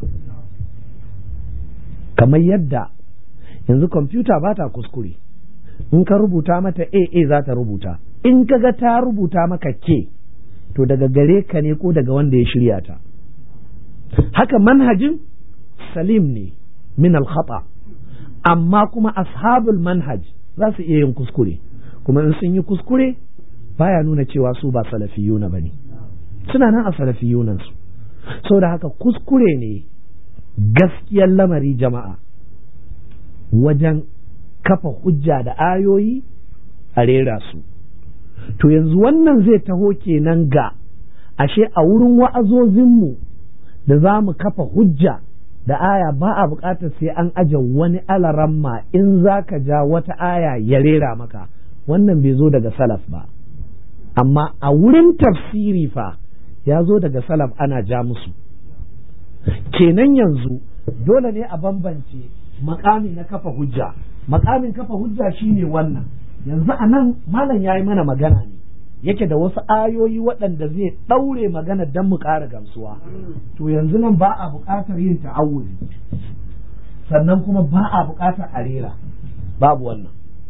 Kamar yadda yanzu kwamfuta ba ta kuskure, in ka rubuta mata AA za ta rubuta, in ka ga ta rubuta maka K to daga gare ka ne ko daga wanda ya shirya ta. Haka manhajin salim ne min al-khata, amma kuma ashabul manhaj za su iya yin kuskure, kuma in sun yi kuskure baya nuna cewa su ba salafiyuna bane, suna nan a salafiyunan su. Saboda haka kuskure ne gaskiyar lamari jama'a wajen kafa hujja da ayoyi a rera su. To yanzu wannan zai taho kenan ga ashe a wurin wa'azozinmu da za mu kafa hujja da aya ba a buƙatar sai an aje wani alaramma in za ka ja wata aya ya rera maka. Wannan bai zo daga salaf ba, amma a wurin tafsiri fa ya zo daga salaf ana ja musu. Kenan yanzu dole ne a bambance makami na kafa hujja. Makamin kafa hujja shine wannan. Yanzu a nan malam ya yi mana magana ne, yake da wasu ayoyi waɗanda zai ɗaure magana don mu ƙara gamsuwa. To yanzu nan ba a buƙatar yin ta'awuzi, sannan kuma ba a buƙatar a rera, babu wannan.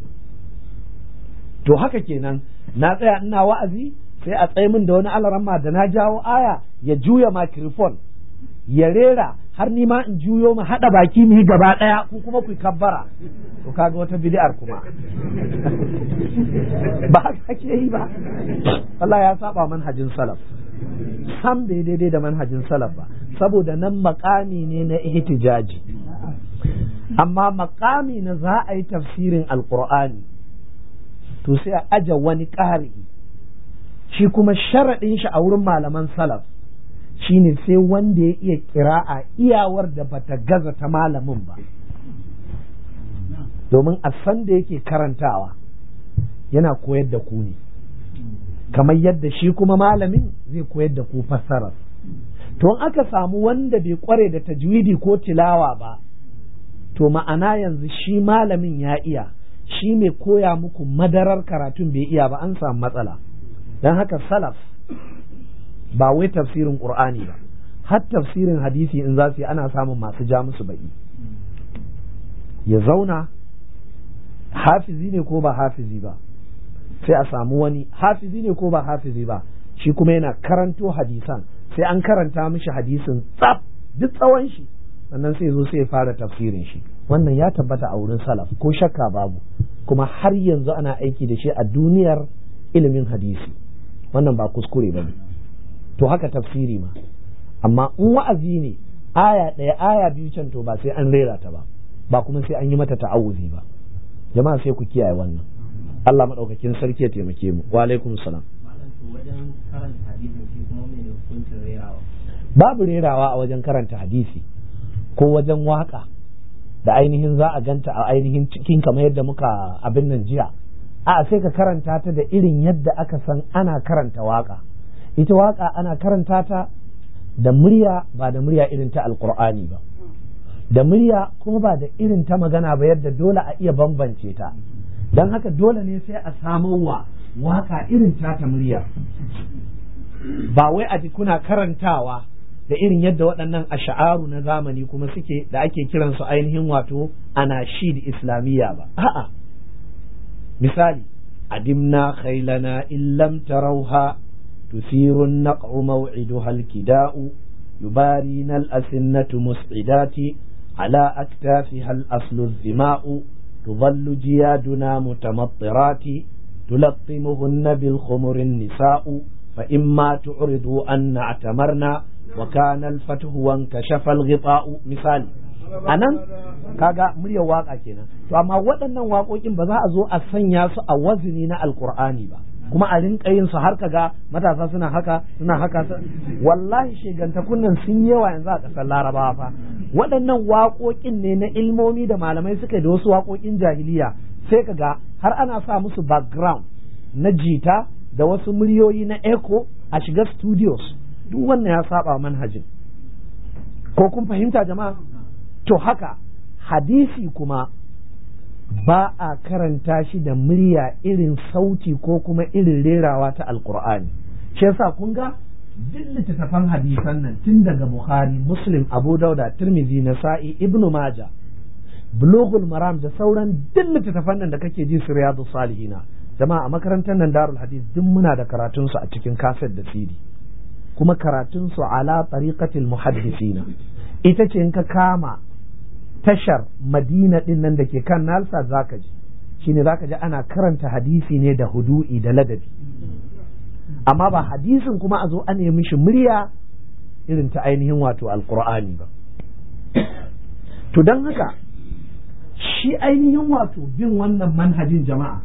To haka kenan na tsaya ina wa'azi sai a tsaye min da wani alaramma da na jawo aya ya juya microphone ya rera har ni ma in juyo mu haɗa baki mu yi gaba ɗaya ku kuma ku kabbara. To kaga wata bid'ar kuma ba haka ake yi ba. Allah ya saba manhajin salaf, sam bai daidai da manhajin salaf ba, saboda nan makami ne na ihtijaji. Amma makami na za a yi tafsirin alqur'ani to sai a aje wani ƙari, shi kuma sharaɗin shi a wurin malaman salaf shine sai wanda ya iya ƙira'a iyawar da bata gaza ta malamin ba, domin a san da yake karantawa yana koyar da ku ne, kamar yadda shi kuma malamin zai koyar da ku fassara. to in aka samu wanda bai kware da tajwidi ko tilawa ba to ma'ana yanzu shi malamin ya iya, shi mai koya muku madarar karatun bai iya ba, an samu matsala. don haka salaf ba wai tafsirin qur'ani ba, har tafsirin hadisi in za su yi ana samun masu ja musu baki, ya zauna hafizi ne ko ba hafizi ba, sai a samu wani hafizi ne ko ba hafizi ba, shi kuma yana karanto hadisan, sai an karanta mishi hadisin tsaf duk tsawon shi, sannan sai zo sai ya fara tafsirin shi. Wannan ya tabbata a wurin salaf ko shakka babu, kuma har yanzu ana aiki da shi a duniyar ilimin hadisi. Wannan ba kuskure ba ne. To haka tafsiri ma, amma in wa'azi ne aya ɗaya aya biyu can to ba sai an rera ta ba, ba kuma sai an yi mata ta'awuzi ba. Jama'a sai ku kiyaye wannan. Allah madaukakin sarki ya taimake mu. Wa alaikum salam. Wajen karanta hadisin shi kuma mai hukuncin rerawa? Babu rerawa a wajen karanta hadisi ko wajen waka da ainihin za a ganta a ainihin cikin kamar yadda muka abin nan jiya. A sai ka karanta ta da irin yadda aka san ana karanta waka. Ita waka ana karanta ta da murya, ba da murya irin ta alkur'ani ba, da murya kuma ba da irin ta magana ba yadda dole a iya bambance ta. Don haka dole ne sai a samo wa waka irin ta murya, ba wai a kuna karantawa da irin yadda waɗannan ash'aru na zamani kuma suke da ake kiransu ainihin wato anashid islamiyya ba. A'a, misali adimna khailana illam tarauha tusirun naq'u maw'iduha alkida'u yubarina al-asinnatu mus'idati ala aktafiha al-aslu adh-dhima'u tudallu jiyaduna mutamattirati تلطمهن بالخمر النساء فإما تعرضوا أن اعتمرنا وكان الفتح وانكشف الغطاء. مثال anan kaga muryar waka kenan. To amma waɗannan waƙoƙin ba za a zo a sanya su a wazini na alkur'ani ba, kuma a rinka yin su har kaga matasa suna haka. Wallahi shegantakun nan sun yawa yanzu a ƙasar Larabawa fa. Waɗannan waƙoƙin ne na ilmomi da malamai suka yi da wasu waƙoƙin jahiliya, sai kaga har ana sa musu background na jita da wasu muryoyi na echo a shiga studios. Duk wannan ya saba manhajin, ko kun fahimta jama'a? To haka hadisi kuma ba a karanta shi da murya irin sauti ko kuma irin rerawa ta alkur'ani. Shi yasa kun ga duk littattafan hadisan nan tun daga Bukhari, Muslim, Abu Dauda, Tirmidhi, Nasa'i, Ibn Majah, Bulughul Maram da sauran duk littattafan nan da kake ji su Riyadus Salihina, jama'a a makarantar nan Darul Hadith duk muna da karatun su a cikin kaset da CD, kuma karatun su ala tariqatil muhaddisina. Ita ce in ka kama tashar Madina din nan da ke kan Nalsa zaka ji, shine zaka ji ana karanta hadisi ne da hudu'i da ladabi, amma ba hadisin kuma a zo a nemi shi murya irin ta ainihin wato alqur'ani ba. To don haka shi ainihin wato bin wannan manhajin jama'a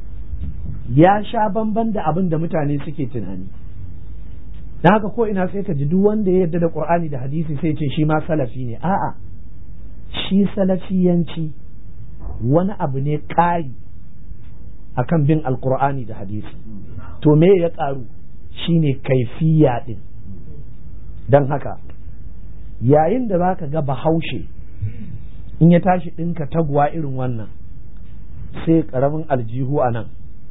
ya sha bamban da abin da mutane suke tunani. Da haka ko ina sai ka ji duk wanda ya yarda da Qur'ani da hadisi sai ce shi ma salafi ne. A'a, shi salafiyanci wani abu ne ƙari akan bin alqur'ani da hadisi. To me ya ƙaru? Shine kaifiya din. Dan haka yayin da zaka ga Bahaushe in ya tashi ɗinka taguwa irin wannan, sai ƙaramin aljihu a nan,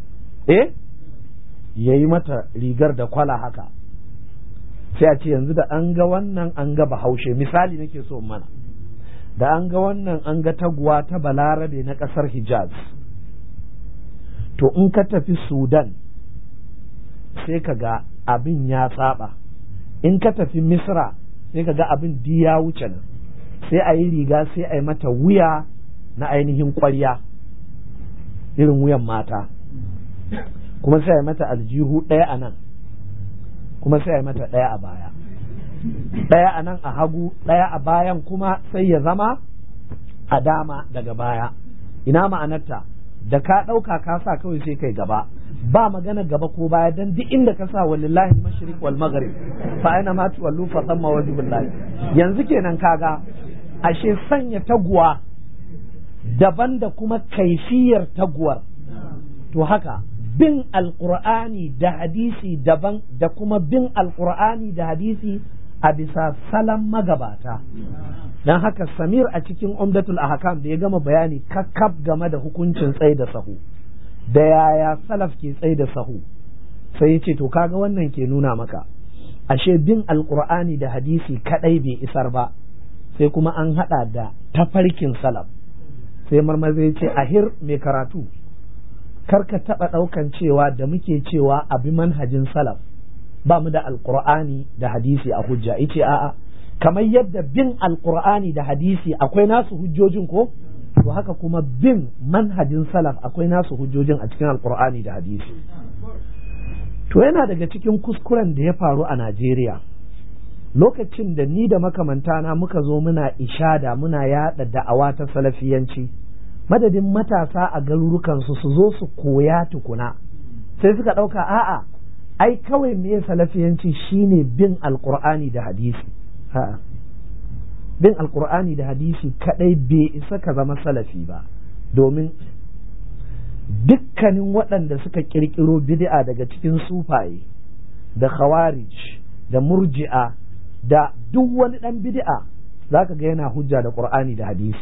ya yi mata rigar da kwala haka, sai a ce yanzu da an ga wannan an ga Bahaushe. Misali nake so mana, da an ga wannan an ga taguwa ta Balarabe na ƙasar Hijaz. To in ka tafi Sudan sai ka ga abin ya saba, in ka tafi Misra sai ka ga abin ya wuce nan. Sai a yi riga sai a yi mata wuya na ainihin ƙwarya irin wuyan mata, kuma sai a yi mata aljihu ɗaya a nan, kuma sai a yi mata ɗaya a baya, ɗaya a nan a hagu, ɗaya a bayan kuma sai ya zama a dama daga baya. Ina ma'anarta? Da ka ɗauka ka sa kawai sai kai gaba, ba magana gaba ko baya, dan duk inda ka sa walillahi al-mashriq wal maghrib fa aina ma tuwallu fa thamma wajhullahi. Yanzu kenan kaga ashe sanya taguwa daban da kuma kaifiyar taguwar. To haka bin alqur'ani da hadisi daban da kuma bin alqur'ani da hadisi a bisa salon magabata. don haka Samir a cikin Umdatul Ahkam da ya gama bayani kakkab game da hukuncin tsaye da sahu da yaya salaf ke tsaye da sahu, sai ya ce to kaga wannan ke nuna maka ashe bin alkur'ani da hadisi kadai bai isar ba, sai kuma an hada da tafarkin salaf. sai marmaza ya ce ahir mai karatu karka taba daukan cewa da muke cewa abi manhajin salaf ba mu da alkur'ani da hadisi a hujja. yace a'a, kamar yadda bin alkur'ani da hadisi akwai nasu hujjojin ko, to haka kuma bin manhajin salaf akwai nasu hujjojin a cikin alkur'ani da hadisi. To yana daga cikin kuskuren da ya faru a Najeriya lokacin da ni da makamantana muka zo muna ishada muna yada da'awa ta salafiyanci, madadin matasa a garurukansu su zo su koya tukuna, sai suka ɗauka a'a ai kawai me salafiyanci shine bin alkur'ani da hadisi. a'a, bin alkur'ani da hadisi kadai bai isa ka zama salafi ba, domin dukkanin waɗanda suka kirkiro bid'a daga cikin sufaye da khawarij da murji'a da duk wani ɗan bid'a zaka ga yana hujja da qur'ani da hadisi.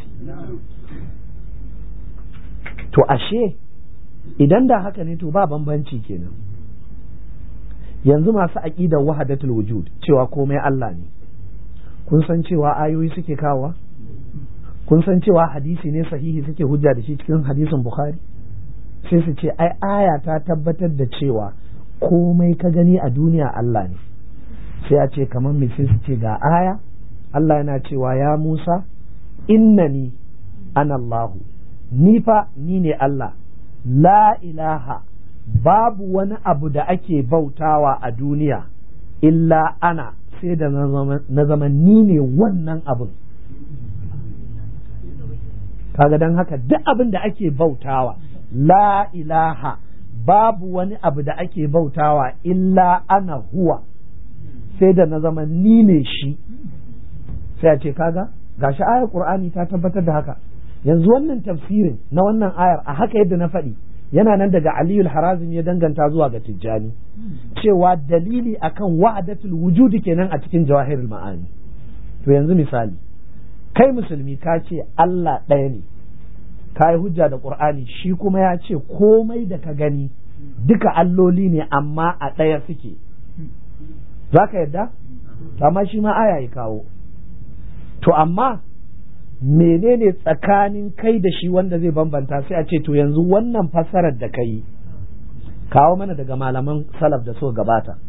to ashe idan da haka ne to ba bambanci kenan. yanzu masu aqidar wahdatul wujud cewa komai Allah ne, kun san cewa ayoyi suke kawowa, kun san cewa hadisi ne sahihi suke hujja da shi cikin hadisin Bukhari, sai su ce ai aya ta tabbatar da cewa komai ka gani a duniya Allah ne. sai a ce kamar me, sai su ce ga aya Allah yana cewa ya Musa innani ana Allahu, ni fa ni ne Allah, la ilaha babu wani abu da ake bautawa a duniya illa ana, sai da na zama ni ne wannan abin. kaga don haka duk abin da ake bautawa, la ilaha babu wani abu da ake bautawa illa ana huwa, sai da na zama ni ne shi. sai a ce kaga gashi ayar Qur'ani ta tabbatar da haka. yanzu wannan tafsirin na wannan ayar a haka yadda na faɗi yana nan daga Aliyu Harazim ya danganta zuwa ga Tijjani, cewa dalili akan wa'adatul wujudi kenan a cikin Jawahirul Ma'ani. to yanzu misali kai musulmi ka ce Allah ɗaya ne, ka yi hujja da Qur'ani, shi kuma ya ce komai da ka gani duka alloli ne amma a ɗaya suke, za ka yadda? amma shi ma aya ya kawo. to amma menene tsakanin kai da shi wanda zai bambanta? sai a ce to yanzu wannan fassarar da kai kawo mana daga malaman salaf da so gabata.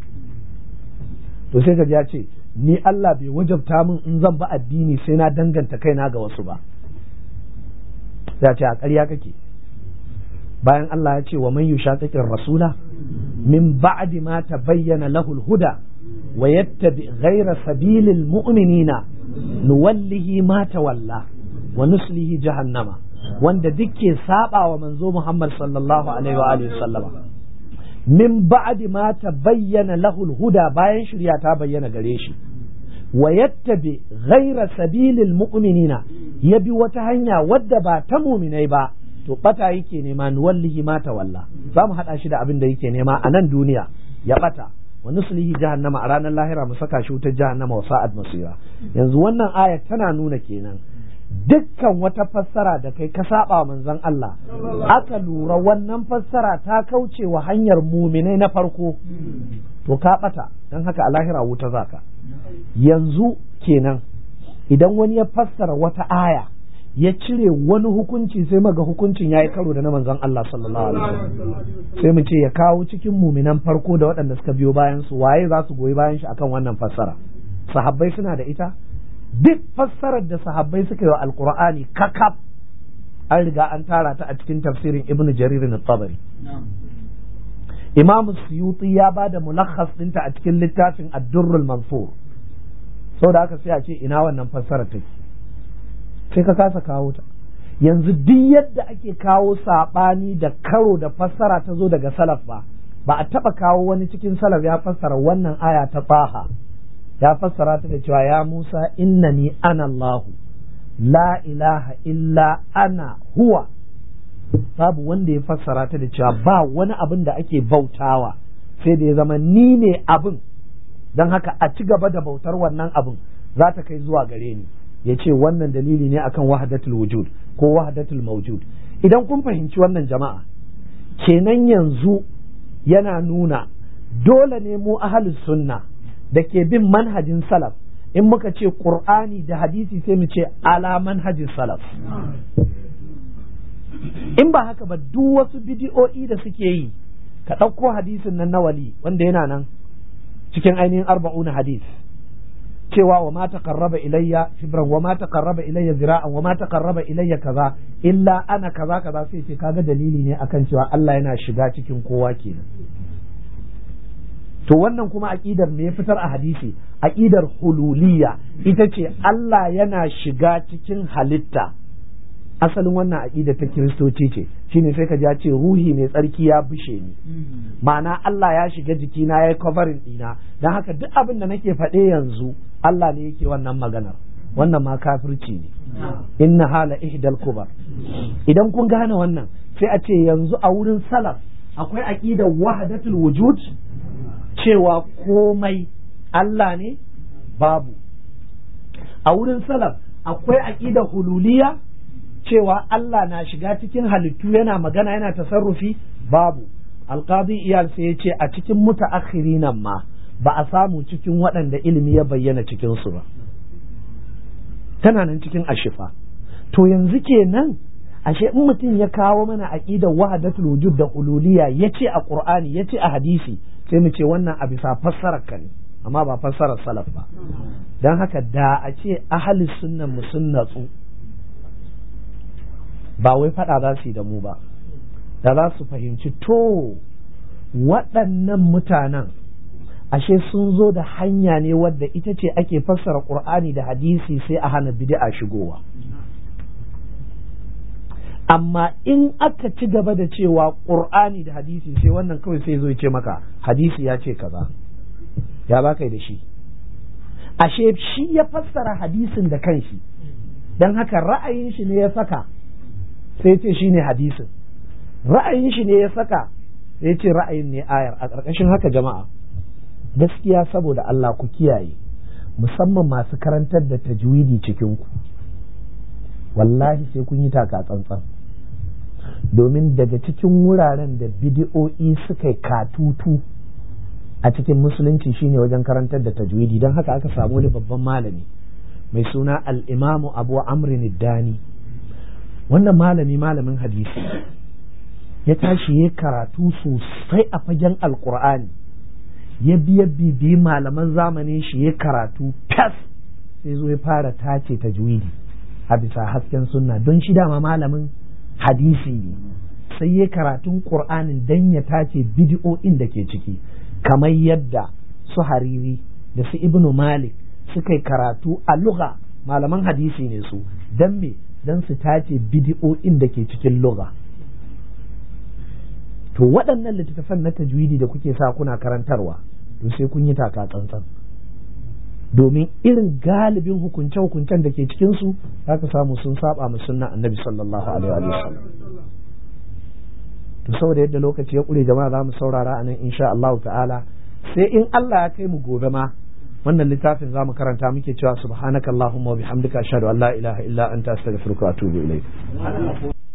to sai ka ya ce ni Allah bai wajabta min in zan ba addini sai na danganta kaina ga wasu ba. sai a ce a ƙarya kake, bayan Allah ya ce wa man yushaqiqir rasula min ba'di ma tabayyana lahu al-huda wa yattabi ghayra sabilil mu'minina nuwallihi ma tawalla wa nuslihi jahannama, wanda dukke saba wa manzo Muhammad sallallahu alaihi wa alihi sallama. min ba'di ma tabayyana lahu al-huda, bayan shirya ta bayyana gare shi, wa yattabi ghayra sabilil mu'minina, yabi wata hanya wadda ba ta mu'minai ba, to bata yake nema, nuwallihi ma tawalla, za mu hada shi da abin da yake nema a nan duniya ya bata, wa nuslihi jahannama, a ranar lahira mu saka shi wutar jahannama wa sa'ad masira. yanzu wannan aya tana nuna kenan dukkan wata fassara da kai ka saba manzon Allah, aka lura wannan fassara ta kauce wa hanyar muminai na farko, to ka bata, dan haka a lahira wuta zaka. yanzu kenan idan wani ya fassara wata aya ya cire wani hukunci sai maga hukuncin yayi karo da na manzon Allah sallallahu alaihi wasallam, sai mu ce ya kawo cikin muminan farko da waɗanda suka biyo bayan su waye za su goyi bayan shi akan wannan fassara. sahabbai suna da ita, duk fassarar da sahabbai suka yi wa alqur'ani kakab an riga an tara ta a cikin tafsirin Ibn Jarir at-Tabari. Imam Suyuti ya ba da mulakhas ɗinta a cikin littafin Ad-Durrul Mansur. Saboda haka sai a ce ina wannan fassara take, sai ka kasa kawo ta. yanzu duk yadda ake kawo saɓani da karo da fassara ta zo daga salaf ba a taɓa kawo wani cikin salaf ya fassara wannan aya ta Taha, ya fassara ta da cewa ya Musa innani ana Allahu la ilaha illa ana huwa. babu wanda ya fassara ta da cewa ba wani abin da ake bautawa sai da ya zama ni ne abin, don haka a ci gaba da bautar wannan abin za ta kai zuwa gare ni, ya ce wannan dalili ne akan wahdatul wujud ko wahdatul mawjud. Idan kun fahimci wannan jama'a, kenan yanzu yana nuna dole ne mu ahlus sunna da ke bin manhajin salaf, in muka ce qur'ani da hadisi sai mu ce ala manhajin salaf. In ba haka ba duk wasu bidi'o'i da suke yi, ka ɗauko hadisin nan na wali wanda yana nan cikin ainihin 40 hadis, cewa wa ma taqarraba ilayya shibran wa ma taqarraba ilayya zira'an wa ma taqarraba ilayya kaza illa ana kaza kaza, sai ce kaga dalili ne akan cewa Allah yana shiga cikin kowa kenan. To wannan kuma aqidar me ya fitar a hadisi? Aqidar hululiyya, ita ce Allah yana shiga cikin halitta. Asalin wannan aqida ta kiristoci ce, shine sai ka ji ya ce ruhi mai tsarki ya bushe ni, ma'ana Allah ya shiga jikina ya yi covering dina, don haka duk abin da nake faɗe yanzu Allah ne yake wannan maganar. Wannan ma kafirci ne, inna hala ihdal kubar. Idan kun gane wannan, sai a ce yanzu a wurin salaf akwai aqidar wahdatul wujud, cewa komai Allah ne? Babu. A wurin salaf akwai aqidar hululiyya, cewa Allah na shiga cikin halittu yana magana yana tasarrufi? Babu. Alqadi Iyal sai ya ce a cikin mutaakhirinan ma ba a samu cikin waɗanda ilimi ya bayyana cikin su ba. Tana nan cikin ashifa. To yanzu kenan ashe in mutum ya kawo mana aqidar wahdatul wujud da hululiyya, yace a Qur'ani yace a hadisi, sai mu ce wannan a bisa fassarar ka ne, amma ba fassarar salaf ba. Dan haka da a ce ahlus sunnan mu sun natsu, ba wai faɗa za su yi da mu ba, da za su fahimci to waɗannan mutanen ashe sun zo da hanya ne wadda ita ce ake fassara ƙur'ani da hadisi sai a hana bid'a shigowa. Amma in aka ci gaba da cewa ƙur'ani da hadisi, sai wannan kawai sai zo ya ce maka hadisi ya ce kaza, ya ba kai da shi. Ashe shi ya fassara hadisin da kanshi, don haka ra'ayin shi ne ya saka sai ce shi ne hadisin, ra'ayin shi ne ya saka sai ce ra'ayin ne ayar. A ƙarƙashin haka jama'a, gaskiya saboda Allah ku kiyaye, musamman masu karantar da tajwidi cikinku, wallahi sai kun yi taka tsantsan, domin daga cikin wuraren da bidi'o'i suka yi katutu a cikin musulunci shine wajen karantar da tajwidi. Don haka aka samu wani babban malami mai suna al-Imamu Abu Amr ad-Dani. Wannan malamin hadisi ya tashi ya karatu sosai a fagen alkur'ani, ya bibi malaman zamanin shi ya karatu fas, sai zo ya fara tace tajwidi a bisa hasken sunna, don shi dama malamin hadisi ne, sai ya karatun qur'anin dan ya tace bid'o'in da ke ciki, kamar yadda su Hariri da su Ibnu Malik suka yi karatu a lugha, malaman hadisi ne su, dan me? Dan su tace bid'o'in da ke cikin lugha. To waɗannan littattafan na tajwidi da kuke sa kuna karantarwa, to sai kun yi taka tsantsan, domin irin galibin hukunce-hukuncen da ke cikin su zaka samu sun saba mu sunna annabi sallallahu alaihi wa sallam. To saboda yadda lokaci ya kure jama'a, za mu saurara anan insha Allah ta'ala, sai in Allah ya kai mu gobe ma wannan littafin za mu karanta, muke cewa subhanakallahumma wa bihamdika ashhadu an la ilaha illa anta astaghfiruka wa atubu ilayk.